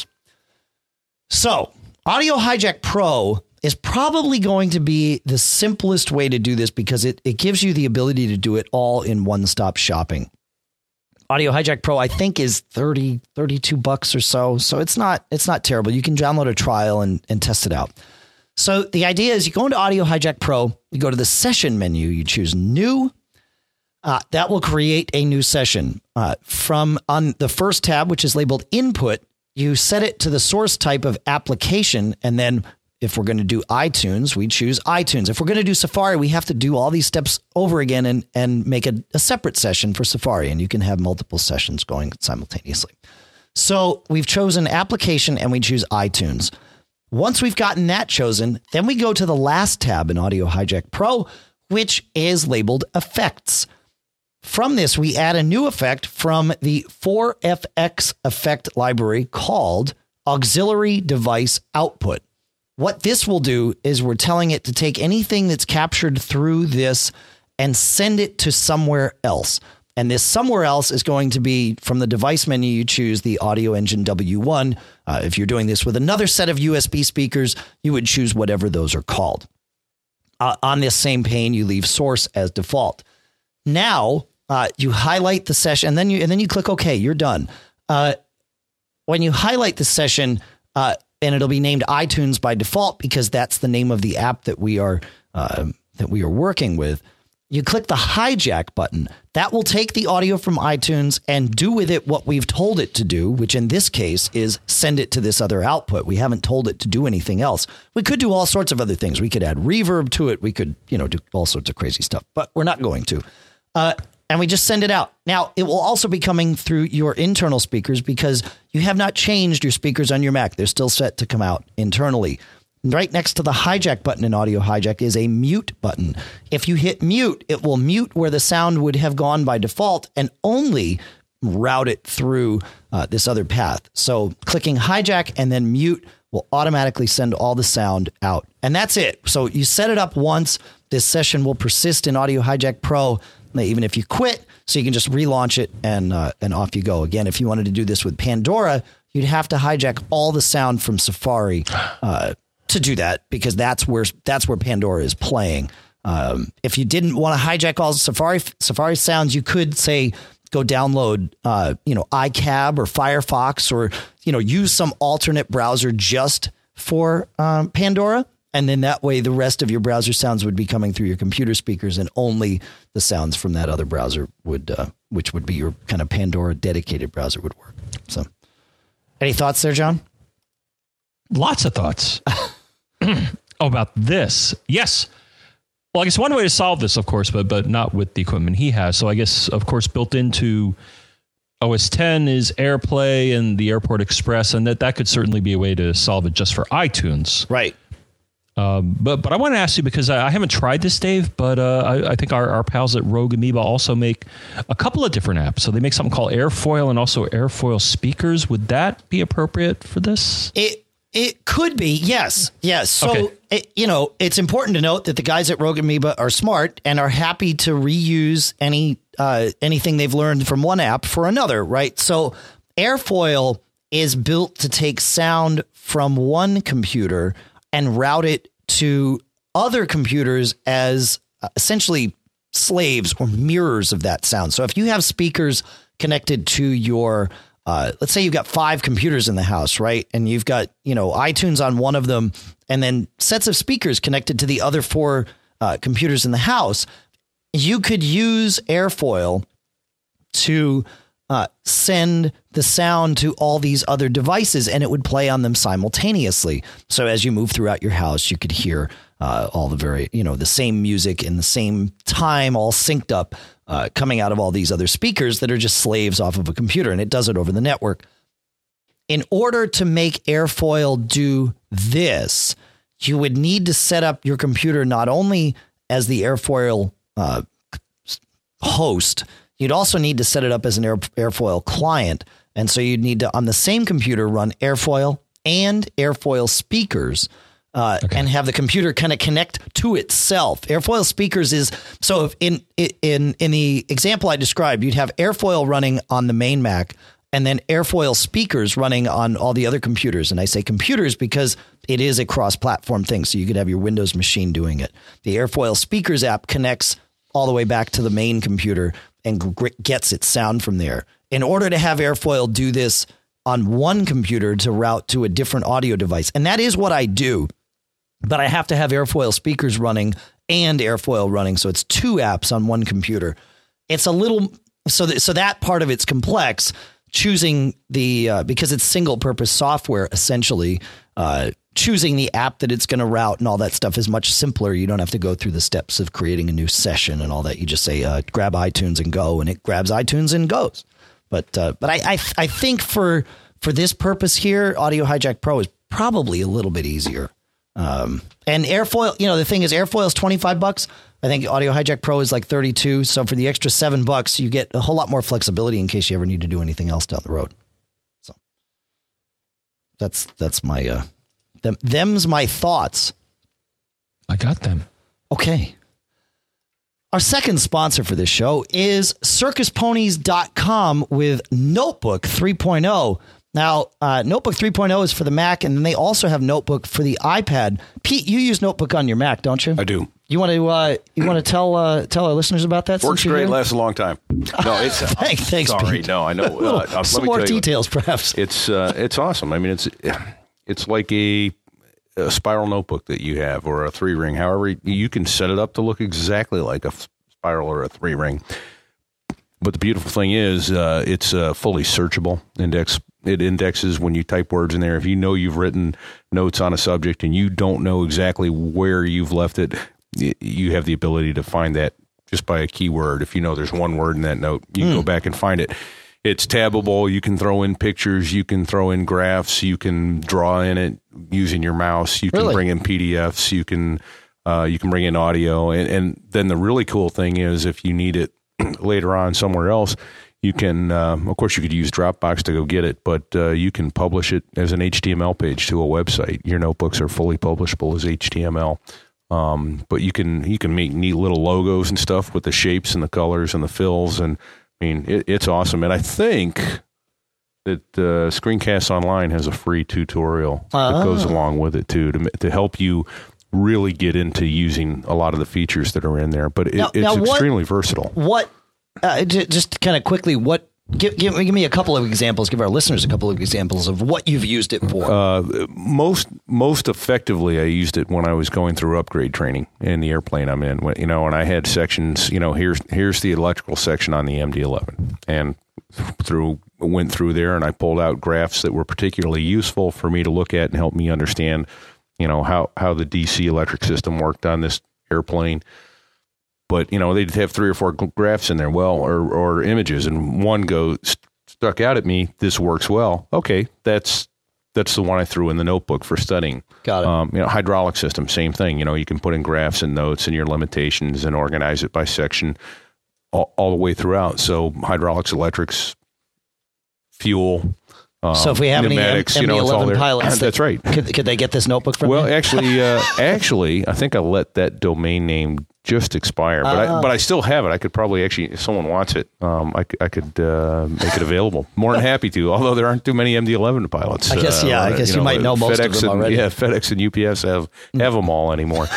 So Audio Hijack Pro is probably going to be the simplest way to do this because it gives you the ability to do it all in one-stop shopping. Audio Hijack Pro, I think, is $32 or so. So it's not terrible. You can download a trial and test it out. So the idea is you go into Audio Hijack Pro, you go to the session menu, you choose new. That will create a new session. From on the first tab, which is labeled input, you set it to the source type of application. And then if we're going to do iTunes, we choose iTunes. If we're going to do Safari, we have to do all these steps over again and make a separate session for Safari. And you can have multiple sessions going simultaneously. So we've chosen application and we choose iTunes. Once we've gotten that chosen, then we go to the last tab in Audio Hijack Pro, which is labeled effects. From this, we add a new effect from the 4FX effect library called auxiliary device output. What this will do is we're telling it to take anything that's captured through this and send it to somewhere else. And this somewhere else is going to be from the device menu. You choose the Audio Engine W1. If you're doing this with another set of USB speakers, you would choose whatever those are called. On this same pane, you leave source as default. Now you highlight the session and then you click OK. You're done. When you highlight the session, and it'll be named iTunes by default because that's the name of the app that we are working with. You click the hijack button. That will take the audio from iTunes and do with it what we've told it to do, which in this case is send it to this other output. We haven't told it to do anything else. We could do all sorts of other things. We could add reverb to it. We could, do all sorts of crazy stuff, but we're not going to. And we just send it out. Now, it will also be coming through your internal speakers because you have not changed your speakers on your Mac. They're still set to come out internally. right next to the hijack button in Audio Hijack is a mute button. If you hit mute, it will mute where the sound would have gone by default and only route it through this other path. So clicking hijack and then mute will automatically send all the sound out. And that's it. So you set it up once. This session will persist in Audio Hijack Pro, even if you quit. So you can just relaunch it and off you go. Again, if you wanted to do this with Pandora, you'd have to hijack all the sound from Safari to do that, because that's where Pandora is playing. If you didn't want to hijack all Safari sounds, you could say go download iCab or Firefox, or use some alternate browser just for Pandora. And then that way the rest of your browser sounds would be coming through your computer speakers, and only the sounds from that other browser would, which would be your kind of Pandora dedicated browser, would work. So any thoughts there, John? Lots of thoughts. About this. Yes. Well, I guess one way to solve this, of course, but not with the equipment he has. So I guess, of course, built into OS X is AirPlay and the Airport Express, and that could certainly be a way to solve it just for iTunes. Right. But I want to ask you, because I haven't tried this, Dave, but I think our pals at Rogue Amoeba also make a couple of different apps. So they make something called Airfoil and also Airfoil speakers. Would that be appropriate for this? It could be, yes. So, okay. It's important to note that the guys at Rogue Amoeba are smart and are happy to reuse anything they've learned from one app for another, right? So Airfoil is built to take sound from one computer and route it to other computers as essentially slaves or mirrors of that sound. So if you have speakers connected to your, let's say you've got 5 computers in the house, right? And you've got, iTunes on one of them, and then sets of speakers connected to the other 4 computers in the house. You could use Airfoil to send the sound to all these other devices, and it would play on them simultaneously. So as you move throughout your house, you could hear all the the same music in the same time, all synced up, coming out of all these other speakers that are just slaves off of a computer, and it does it over the network. In order to make Airfoil do this, you would need to set up your computer not only as the Airfoil host, you'd also need to set it up as an Airfoil client. And so you'd need to, on the same computer, run Airfoil and Airfoil speakers, and have the computer kind of connect to itself. Airfoil speakers is, so if in the example I described, you'd have Airfoil running on the main Mac and then Airfoil speakers running on all the other computers. And I say computers because it is a cross-platform thing. So you could have your Windows machine doing it. The Airfoil speakers app connects all the way back to the main computer and gets its sound from there. In order to have Airfoil do this on one computer to route to a different audio device, and that is what I do, but I have to have Airfoil speakers running and Airfoil running, so it's 2 apps on one computer. It's a little so that part of it's complex. Choosing the because it's single purpose software, essentially, choosing the app that it's going to route and all that stuff is much simpler. You don't have to go through the steps of creating a new session and all that. You just say grab iTunes and go, and it grabs iTunes and goes. But I think for this purpose here, Audio Hijack Pro is probably a little bit easier. And Airfoil, the thing is, Airfoil is $25. I think Audio Hijack Pro is like $32. So for the extra $7, you get a whole lot more flexibility in case you ever need to do anything else down the road. So that's my them's my thoughts. I got them. Okay. Our second sponsor for this show is CircusPonies.com with Notebook 3.0. Now, Notebook 3.0 is for the Mac, and then they also have Notebook for the iPad. Pete, you use Notebook on your Mac, don't you? I do. You want to tell our listeners about that? Works great, lasts a long time. No, it's thanks. Sorry, Pete. no, I know. Some more details, perhaps. It's awesome. I mean, it's like a spiral notebook that you have, or a 3-ring. However, you can set it up to look exactly like a spiral or a 3-ring. But the beautiful thing is, it's fully searchable. It indexes when you type words in there. If you know you've written notes on a subject and you don't know exactly where you've left it, you have the ability to find that just by a keyword. If you know there's one word in that note, you can go back and find it. It's tabbable. You can throw in pictures. You can throw in graphs. You can draw in it using your mouse. You can Really? bring in PDFs. You can bring in audio. And then the really cool thing is if you need it later on somewhere else, you can, of course, you could use Dropbox to go get it, but you can publish it as an HTML page to a website. Your notebooks are fully publishable as HTML. But you can make neat little logos and stuff with the shapes and the colors and the fills. And I mean, it's awesome. And I think that Screencast Online has a free tutorial that goes along with it too, to help you really get into using a lot of the features that are in there. But it's extremely versatile. What? Just kind of quickly, what? Give me a couple of examples. Give our listeners a couple of examples of what you've used it for. Most effectively, I used it when I was going through upgrade training in the airplane I'm in. And I had sections. Here's the electrical section on the MD-11, and went through there, and I pulled out graphs that were particularly useful for me to look at and help me understand, how the DC electric system worked on this airplane. But, they'd have 3 or 4 graphs in there, or images, and one stuck out at me, this works well. Okay, that's the one I threw in the notebook for studying. Got it. Hydraulic system, same thing. You can put in graphs and notes and your limitations and organize it by section all the way throughout. So hydraulics, electrics, fuel, so if we have any pneumatics, MD-11 pilots, that's right. Could they get this notebook from you? Actually, I think I let that domain name just expire, but I still have it. I could probably if someone wants it, I could make it available. More than happy to. Although there aren't too many MD-11 pilots. I guess you might know most FedEx of them already. FedEx and UPS have them all anymore.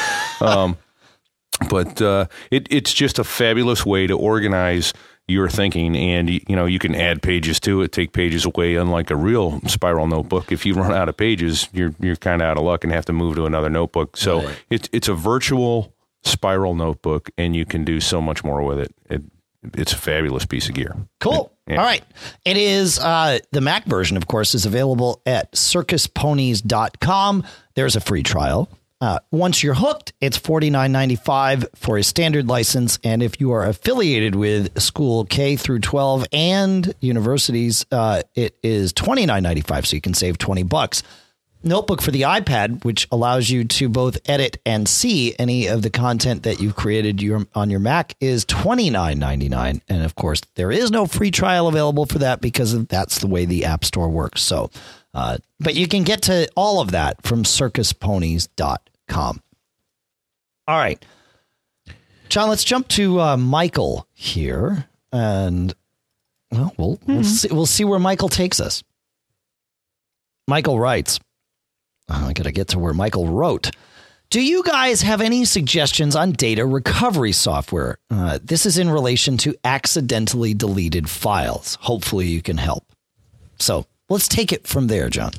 But it's just a fabulous way to organize your thinking, and you can add pages to it, take pages away. Unlike a real spiral notebook, if you run out of pages, you're kind of out of luck and have to move to another notebook. So it's a virtual spiral notebook, and you can do so much more with it. It's a fabulous piece of gear. Cool. Yeah. All right. It is the Mac version, of course, is available at circusponies.com. There's a free trial. Once you're hooked, it's $49.95 for a standard license. And if you are affiliated with school K through 12 and universities, it is $29.95. So you can save $20. Notebook for the iPad, which allows you to both edit and see any of the content that you've created on your Mac, is $29.99. And of course, there is no free trial available for that because that's the way the App Store works. So, but you can get to all of that from circusponies.com. All right, John, let's jump to Michael here, and we'll see where Michael takes us. Michael writes, I got to get to where Michael wrote. Do you guys have any suggestions on data recovery software? This is in relation to accidentally deleted files. Hopefully you can help. So let's take it from there, John.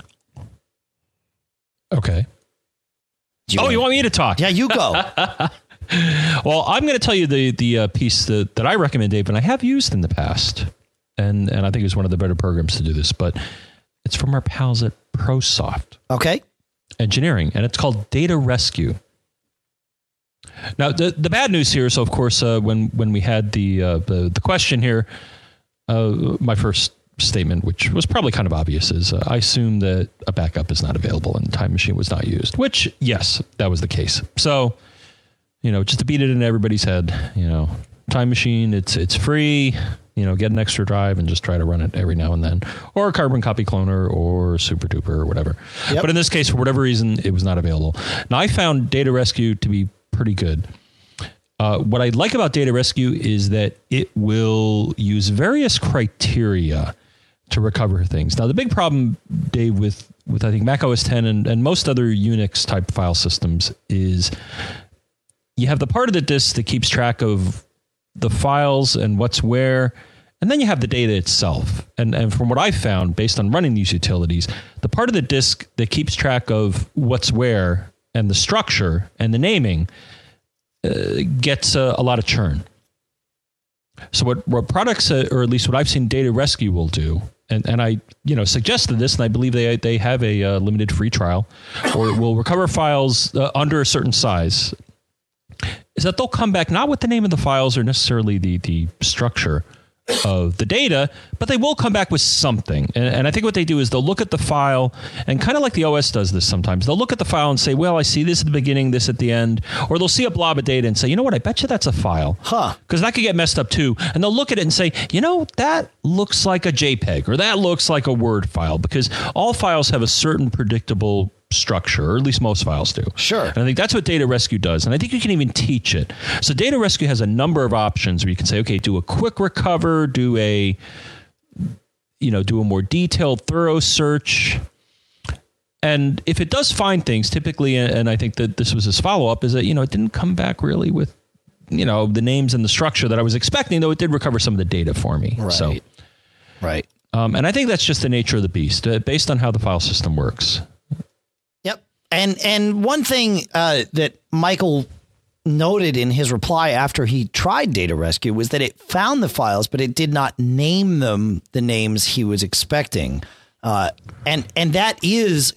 Okay. You want me to talk? Yeah, you go. Well, I'm going to tell you the piece that I recommend, Dave, and I have used in the past. And I think it was one of the better programs to do this, but it's from our pals at ProSoft. Okay. Engineering, and it's called Data Rescue. Now, the bad news here is, of course, when we had the question here, my first statement, which was probably kind of obvious, is I assume that a backup is not available and Time Machine was not used, which, yes, that was the case. So, just to beat it in everybody's head, Time Machine, it's free, get an extra drive and just try to run it every now and then, or a Carbon Copy Cloner or Super Duper or whatever. Yep. But in this case, for whatever reason, it was not available. Now, I found Data Rescue to be pretty good. What I like about Data Rescue is that it will use various criteria to recover things. Now, the big problem, Dave, with I think Mac OS X and most other Unix type file systems is you have the part of the disk that keeps track of the files and what's where, and then you have the data itself. And from what I've found, based on running these utilities, the part of the disk that keeps track of what's where and the structure and the naming gets a lot of churn. So what products, or at least what I've seen Data Rescue will do, and I suggested this, and I believe they have a limited free trial, or it will recover files under a certain size, is that they'll come back not with the name of the files or necessarily the structure, of the data, but they will come back with something. And I think what they do is they'll look at the file, and kind of like the OS does this sometimes, they'll look at the file and say, well, I see this at the beginning, this at the end, or they'll see a blob of data and say, you know what, I bet you that's a file. Because that could get messed up too. And they'll look at it and say, you know, that looks like a JPEG, or that looks like a Word file, because all files have a certain predictable structure, or at least most files do. Sure. And I think that's what Data Rescue does. And I think you can even teach it. So Data Rescue has a number of options where you can say, okay, do a quick recover, do a more detailed, thorough search. And if it does find things, typically, and I think that this was his follow-up, is that, it didn't come back really with, the names and the structure that I was expecting, though it did recover some of the data for me. Right. So, right. And I think that's just the nature of the beast, based on how the file system works. Yep. And one thing that Michael noted in his reply after he tried Data Rescue was that it found the files, but it did not name them the names he was expecting. And that is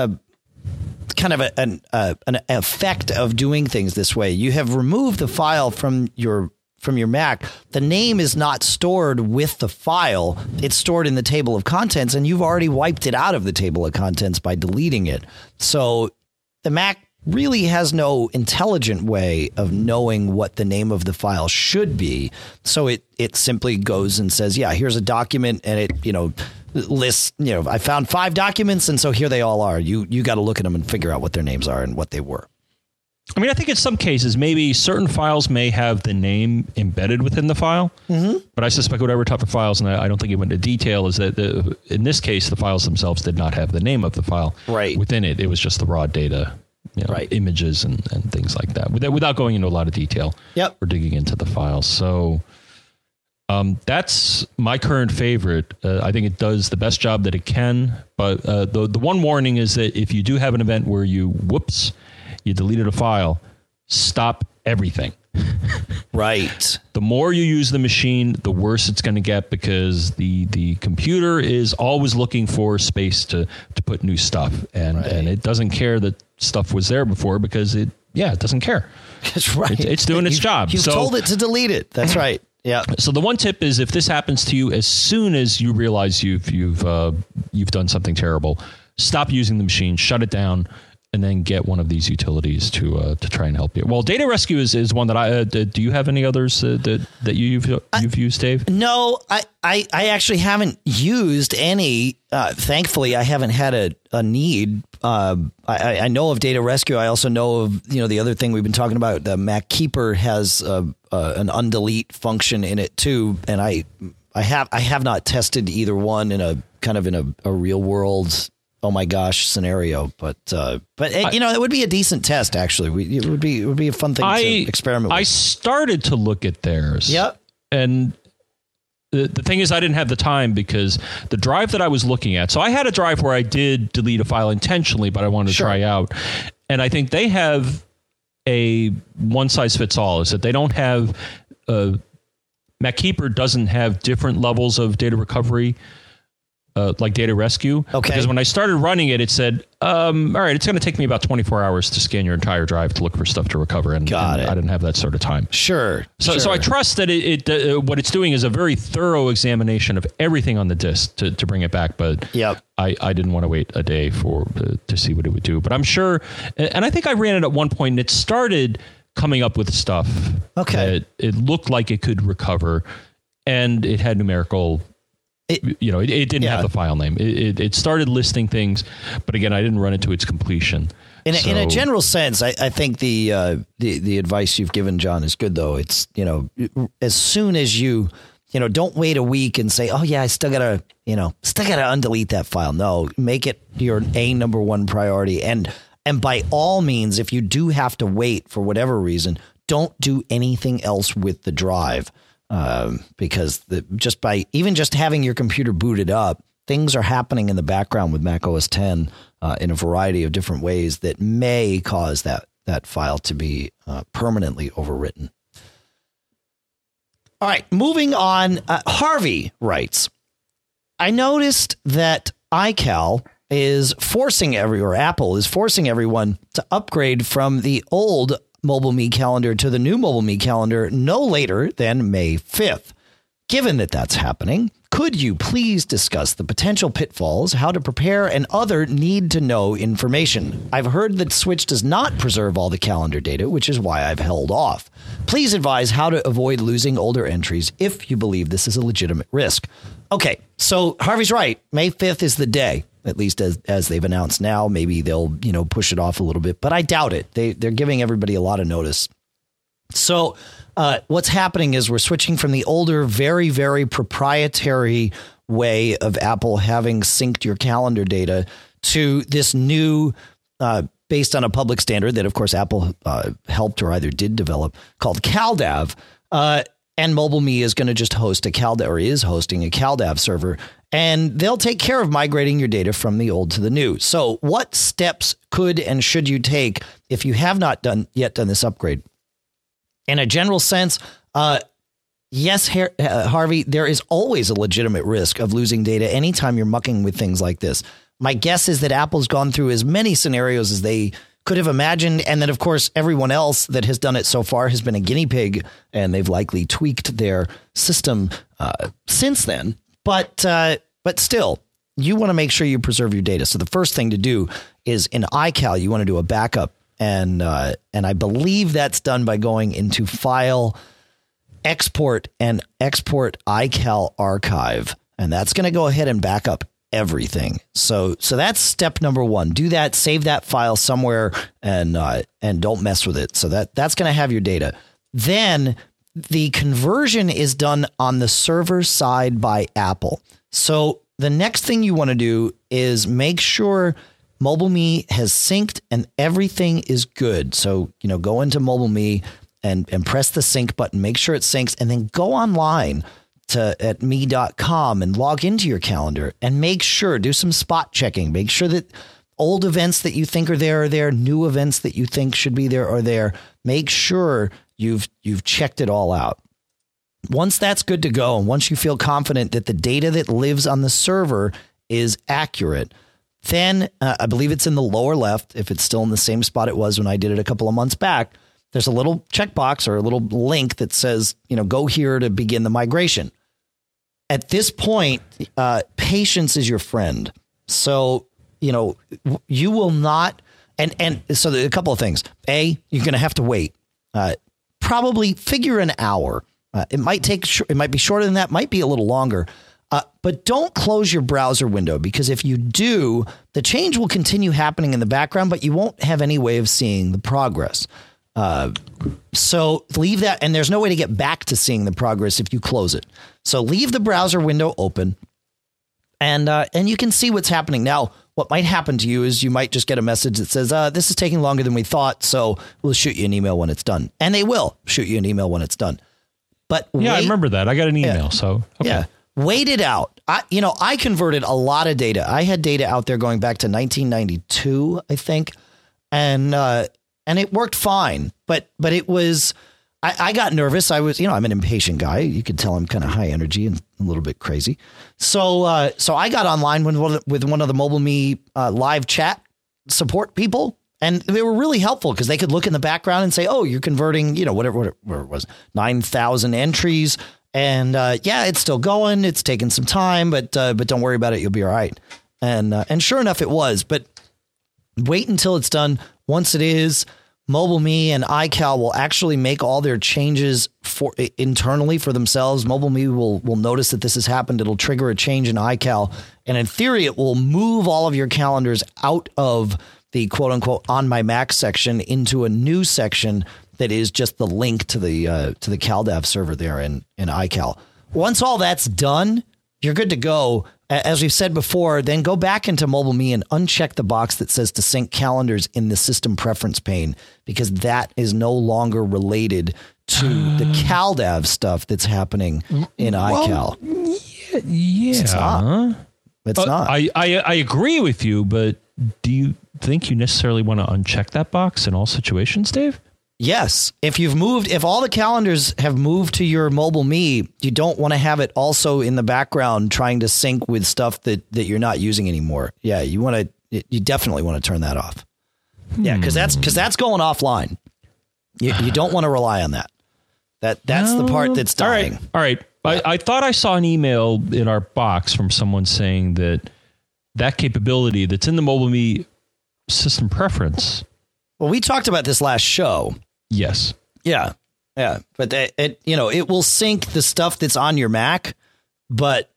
kind of an effect of doing things this way. You have removed the file from your Mac. The name is not stored with the file. It's stored in the table of contents, and you've already wiped it out of the table of contents by deleting it. So the Mac really has no intelligent way of knowing what the name of the file should be. So it simply goes and says, yeah, here's a document, and it, lists, I found 5 documents, and so here they all are. You got to look at them and figure out what their names are and what they were. I mean, I think in some cases, maybe certain files may have the name embedded within the file, but I suspect whatever type of files, and I don't think it went into detail, is that in this case, the files themselves did not have the name of the file within it. It was just the raw data, images and things like that, without going into a lot of detail or digging into the files. So that's my current favorite. I think it does the best job that it can, but the one warning is that if you do have an event where you deleted a file, stop everything. Right. The more you use the machine, the worse it's going to get, because the computer is always looking for space to put new stuff. And it doesn't care that stuff was there before, because it doesn't care. That's right. It's doing its job. You've told it to delete it. That's right. Yeah. So the one tip is, if this happens to you, as soon as you realize you've done something terrible, stop using the machine, shut it down, and then get one of these utilities to try and help you. Well, Data Rescue is one that I do you have any others that you've used, Dave? No, I actually haven't used any. Thankfully, I haven't had a need. I know of Data Rescue. I also know of the other thing we've been talking about. The MacKeeper has an undelete function in it too, and I have not tested either one in a real world, oh my gosh scenario, but it would be a decent test. Actually, it would be a fun thing to experiment with. I started to look at theirs. Yep. And the thing is, I didn't have the time, because the drive that I was looking at, so I had a drive where I did delete a file intentionally, but I wanted to try out. And I think they have a one size fits all, is that they don't have, MacKeeper doesn't have different levels of data recovery like Data Rescue. Okay. Because when I started running it, it said, all right, it's going to take me about 24 hours to scan your entire drive to look for stuff to recover. And I didn't have that sort of time. Sure. So I trust that what it's doing is a very thorough examination of everything on the disk to bring it back. But I didn't want to wait a day to see what it would do. But I'm sure, and I think I ran it at one point, and it started coming up with stuff. Okay. That it looked like it could recover, and it had numerical. It didn't have the file name. It started listing things, but again, I didn't run it to its completion. In a general sense, I think the advice you've given, John, is good, though. It's, as soon as you don't wait a week and say, oh yeah, I still gotta undelete that file. No, make it your number one priority. And by all means, if you do have to wait for whatever reason, don't do anything else with the drive. Because just having your computer booted up, things are happening in the background with Mac OS X in a variety of different ways that may cause that file to be permanently overwritten. All right, moving on. Harvey writes, I noticed that iCal is Apple is forcing everyone to upgrade from the old Mobile Me calendar to the new Mobile Me calendar no later than May 5th. Given that that's happening, could you please discuss the potential pitfalls, how to prepare, and other need-to-know information? I've heard that Switch does not preserve all the calendar data, which is why I've held off. Please advise how to avoid losing older entries if you believe this is a legitimate risk. Okay, so Harvey's right. May 5th is the day, at least as they've announced now. Maybe they'll push it off a little bit, but I doubt it. They're giving everybody a lot of notice. So what's happening is we're switching from the older, very, very proprietary way of Apple having synced your calendar data to this new, based on a public standard that, of course, Apple helped or either did develop, called CalDAV. And MobileMe is going to just host a CalDAV, or is hosting a CalDAV server, and they'll take care of migrating your data from the old to the new. So what steps could and should you take if you have not yet done this upgrade? In a general sense, yes, Harvey, there is always a legitimate risk of losing data anytime you're mucking with things like this. My guess is that Apple's gone through as many scenarios as they could have imagined. And then, of course, everyone else that has done it so far has been a guinea pig, and they've likely tweaked their system since then. But still, you want to make sure you preserve your data. So the first thing to do is in iCal, you want to do a backup. And I believe that's done by going into File, Export, and Export iCal Archive. And that's going to go ahead and back up everything. So that's step number one. Do that, save that file somewhere, and don't mess with it. So that's going to have your data. Then the conversion is done on the server side by Apple. So the next thing you want to do is make sure MobileMe has synced and everything is good. So, go into MobileMe and press the sync button, make sure it syncs, and then go online at me.com and log into your calendar and make sure, do some spot checking, make sure that old events that you think are there, new events that you think should be there are there. Make sure you've checked it all out. Once that's good to go, and once you feel confident that the data that lives on the server is accurate, then I believe it's in the lower left, if it's still in the same spot it was when I did it a couple of months back, there's a little checkbox or a little link that says, go here to begin the migration. At this point, patience is your friend. So, you will not. And so a couple of things. A, you're going to have to wait. Probably figure an hour. It might be shorter than that, might be a little longer. But don't close your browser window, because if you do, the change will continue happening in the background, but you won't have any way of seeing the progress. So leave that. And there's no way to get back to seeing the progress if you close it. So leave the browser window open, and you can see what's happening. Now, what might happen to you is you might just get a message that says, this is taking longer than we thought, so we'll shoot you an email when it's done. And they will shoot you an email when it's done. But yeah, I remember that. I got an email. So, okay. Yeah. Wait it out. I converted a lot of data. I had data out there going back to 1992, I think. And it worked fine, but it was, I got nervous. I was, I'm an impatient guy. You could tell I'm kind of high energy and a little bit crazy. So I got online with one of the MobileMe live chat support people, and they were really helpful because they could look in the background and say, oh, you're converting, whatever it was, 9,000 entries. And it's still going. It's taking some time, but don't worry about it. You'll be all right. And sure enough, it was. But wait until it's done. Once it is, MobileMe and iCal will actually make all their changes internally for themselves. MobileMe will notice that this has happened. It'll trigger a change in iCal, and in theory, it will move all of your calendars out of the quote unquote on my Mac section into a new section that is just the link to the CalDAV server there in iCal. Once all that's done, you're good to go. As we've said before, then go back into MobileMe and uncheck the box that says to sync calendars in the system preference pane, because that is no longer related to the CalDAV stuff that's happening in iCal. Yeah. It's not. It's not. I agree with you, but do you think you necessarily want to uncheck that box in all situations, Dave? Yes. If all the calendars have moved to your MobileMe, you don't want to have it also in the background trying to sync with stuff that you're not using anymore. Yeah, you definitely want to turn that off. Yeah, because that's going offline. You don't want to rely on that. That's the part that's dying. All right. I thought I saw an email in our box from someone saying that capability that's in the MobileMe system preference. Well, we talked about this last show. Yes. Yeah. Yeah. But it will sync the stuff that's on your Mac, but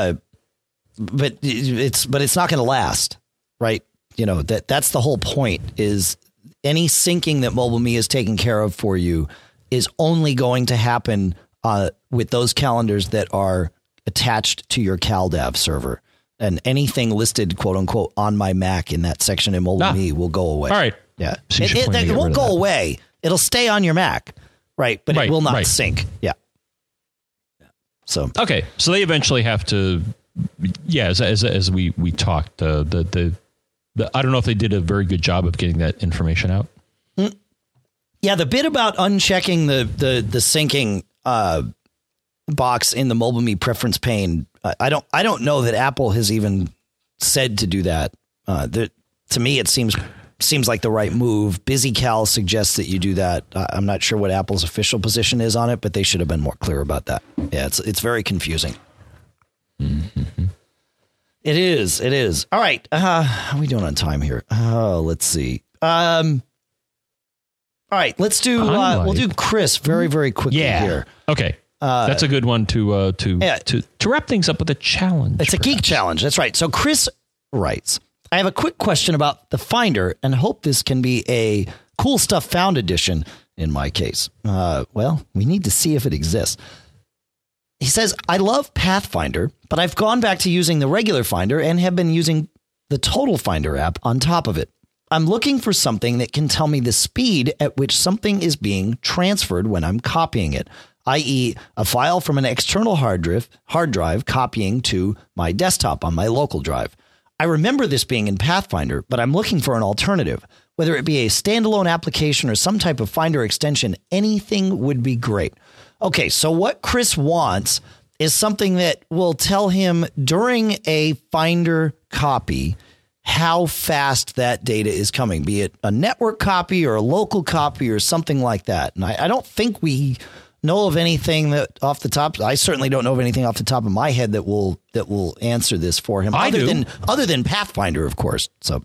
it's not going to last. Right. That's the whole point, is any syncing that MobileMe is taking care of for you is only going to happen with those calendars that are attached to your CalDAV server, and anything listed, quote unquote, on my Mac in that section in MobileMe will go away. All right. Yeah. So it won't go away. It'll stay on your Mac. Right. But it will not sync. Yeah. So. Okay. So they eventually have to. Yeah. As we talked, I don't know if they did a very good job of getting that information out. Yeah, the bit about unchecking the syncing box in the MobileMe preference pane, I don't know that Apple has even said to do that. To me, it seems like the right move. BusyCal suggests that you do that. I'm not sure what Apple's official position is on it, but they should have been more clear about that. Yeah, it's very confusing. Mm-hmm. It is. All right. How are we doing on time here? Let's see. All right, let's do. We'll do Chris very, very quickly here. Okay, that's a good one to wrap things up with a challenge. It's a geek challenge. That's right. So Chris writes, I have a quick question about the Finder, and hope this can be a Cool Stuff Found edition. In my case, well, we need to see if it exists. He says, I love Pathfinder, but I've gone back to using the regular Finder and have been using the Total Finder app on top of it. I'm looking for something that can tell me the speed at which something is being transferred when I'm copying it, i.e. a file from an external hard drive copying to my desktop on my local drive. I remember this being in Pathfinder, but I'm looking for an alternative. Whether it be a standalone application or some type of Finder extension, anything would be great. Okay, so what Chris wants is something that will tell him during a Finder copy how fast that data is coming, be it a network copy or a local copy or something like that. And I don't think we know of anything that off the top. I certainly don't know of anything off the top of my head that will answer this for him. Other than Pathfinder, of course. So,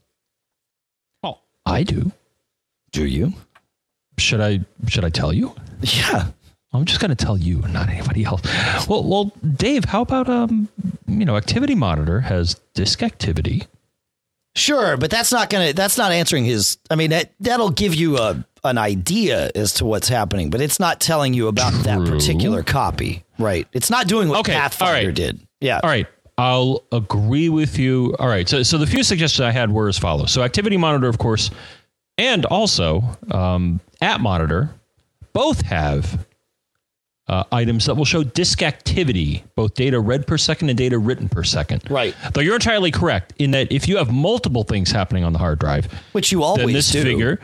oh, I do. Do you? Should I tell you? Yeah. I'm just going to tell you, not anybody else. Well, Dave, how about Activity Monitor has disk activity. Sure, but that's not answering his. I mean, that'll give you an idea as to what's happening, but it's not telling you about that particular copy, right? It's not doing what Pathfinder did. Yeah. All right. I'll agree with you. All right. So the few suggestions I had were as follows. So Activity Monitor, of course, and also App Monitor both have items that will show disk activity, both data read per second and data written per second. Right. Though you're entirely correct in that if you have multiple things happening on the hard drive, which you always then this do. Figure,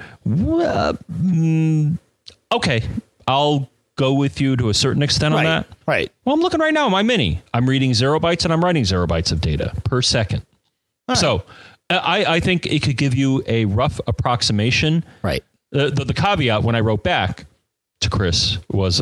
okay, I'll go with you to a certain extent on that. Right. Well, I'm looking right now at my Mini. I'm reading 0 bytes and I'm writing 0 bytes of data per second. Right. So I think it could give you a rough approximation. Right. The caveat when I wrote back to Chris was,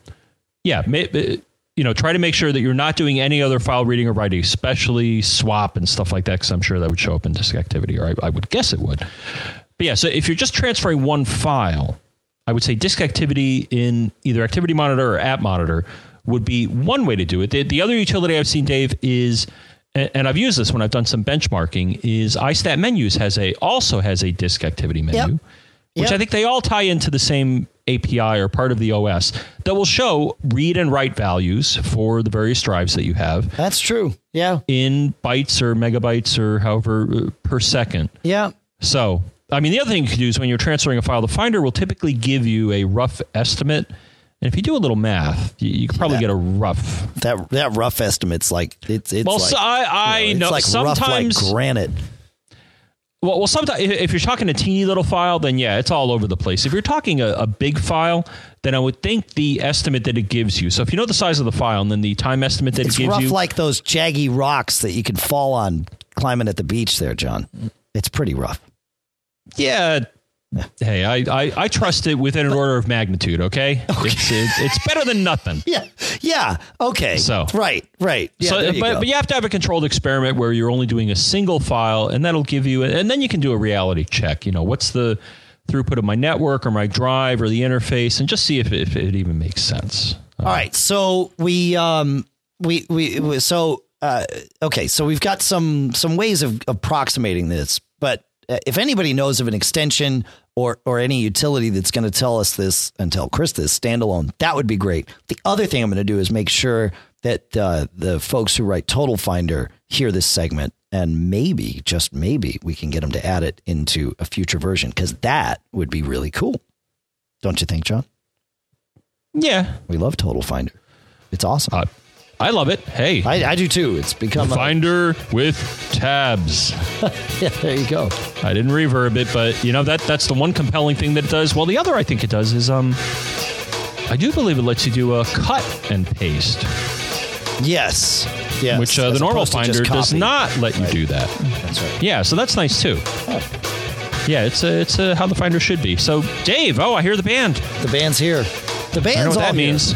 try to make sure that you're not doing any other file reading or writing, especially swap and stuff like that, because I'm sure that would show up in disk activity, or I would guess it would. But yeah, so if you're just transferring one file, I would say disk activity in either Activity Monitor or App Monitor would be one way to do it. The other utility I've seen, Dave, is, and I've used this when I've done some benchmarking, is iStat Menus also has a disk activity menu, which I think they all tie into the same API or part of the OS that will show read and write values for the various drives that you have. That's true. Yeah. In bytes or megabytes or however per second. Yeah. So, I mean, the other thing you can do is when you're transferring a file, the Finder will typically give you a rough estimate. And if you do a little math, you can probably get a rough. That rough estimate's like it's. Well, like, so I know like sometimes rough like granite. Well, sometimes if you're talking a teeny little file, then yeah, it's all over the place. If you're talking a big file, then I would think the estimate that it gives you. So if you know the size of the file and then the time estimate that it gives you. It's rough like those jaggy rocks that you can fall on climbing at the beach there, John. It's pretty rough. Yeah, Hey, I trust it within an order of magnitude. Okay, it's better than nothing. Yeah. Okay. So right. Yeah, so, but you have to have a controlled experiment where you're only doing a single file, and that'll give you, and then you can do a reality check. What's the throughput of my network or my drive or the interface, and just see if it even makes sense. All right. So okay. So we've got some ways of approximating this, but if anybody knows of an extension or any utility that's going to tell us this and tell Chris this standalone, that would be great. The other thing I'm going to do is make sure that the folks who write Total Finder hear this segment, and maybe, just maybe, we can get them to add it into a future version, because that would be really cool. Don't you think, John? Yeah. We love Total Finder. It's awesome. I love it. Hey, I do too. It's become Finder with tabs. Yeah, there you go. I didn't reverb it, but that's the one compelling thing that it does. Well, the other I think it does is I do believe it lets you do a cut and paste. Yes. Which the normal Finder does not let you do that. That's right. Yeah, so that's nice too. Yeah, it's how the Finder should be. So, Dave, I hear the band. The band's here. The band's I know what all that here. means.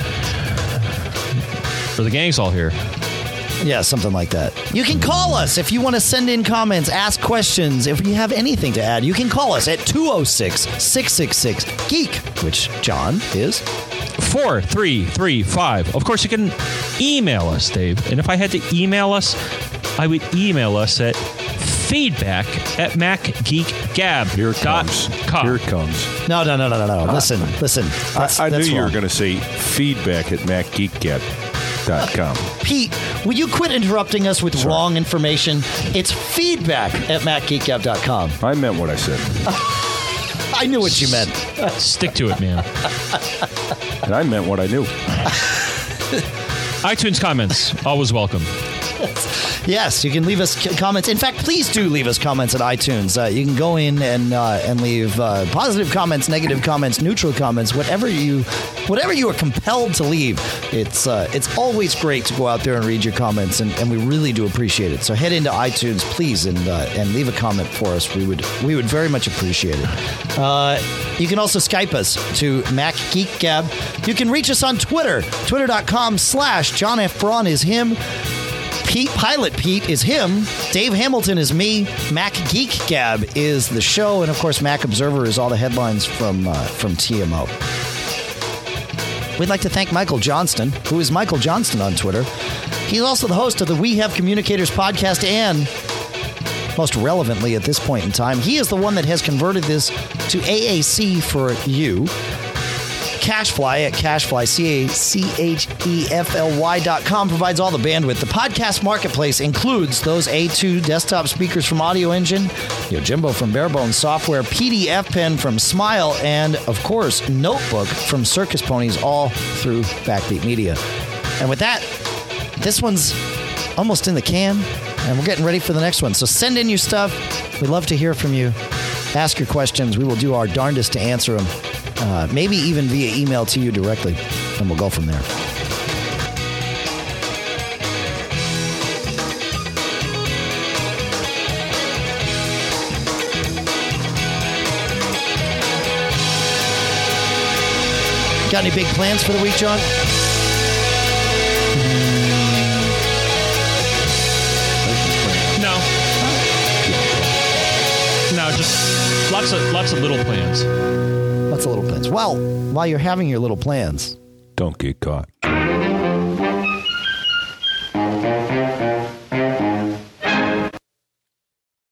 Or the gang's all here. Yeah, something like that. You can call us if you want to send in comments, ask questions. If you have anything to add, you can call us at 206-666-GEEK, which John is 4335. Of course, you can email us, Dave. And if I had to email us, I would email us at feedback@macgeekgab.com. Here it comes. Here it comes. No. Listen. I knew you were going to say feedback@macgeekgab.com. Pete, will you quit interrupting us with wrong information? It's feedback@macgeekgab.com. I meant what I said. I knew what you meant. Stick to it, man. And I meant what I knew. iTunes comments, always welcome. Yes, you can leave us comments. In fact, please do leave us comments at iTunes. You can go in and leave positive comments, negative comments, neutral comments, whatever you are compelled to leave. It's always great to go out there and read your comments, and we really do appreciate it. So head into iTunes, please, and leave a comment for us. We would very much appreciate it. You can also Skype us to MacGeekGab. You can reach us on Twitter, twitter.com/John F. Braun is him. Pilot Pete is him. Dave Hamilton is me. Mac Geek Gab is the show, and of course, Mac Observer is all the headlines from TMO. We'd like to thank Michael Johnston, who is Michael Johnston on Twitter. He's also the host of the We Have Communicators podcast, and most relevantly at this point in time, he is the one that has converted this to AAC for you. Cashfly at Cashfly, CACHEFLY.com provides all the bandwidth. The podcast marketplace includes those A2 desktop speakers from Audio Engine, Yojimbo from Barebone Software, PDF Pen from Smile, and, of course, Notebook from Circus Ponies, all through Backbeat Media. And with that, this one's almost in the can, and we're getting ready for the next one. So send in your stuff. We'd love to hear from you. Ask your questions. We will do our darndest to answer them. Maybe even via email to you directly, and we'll go from there. Got any big plans for the week, John? No, just lots of little plans. Lots of little plans. Well, while you're having your little plans, don't get caught.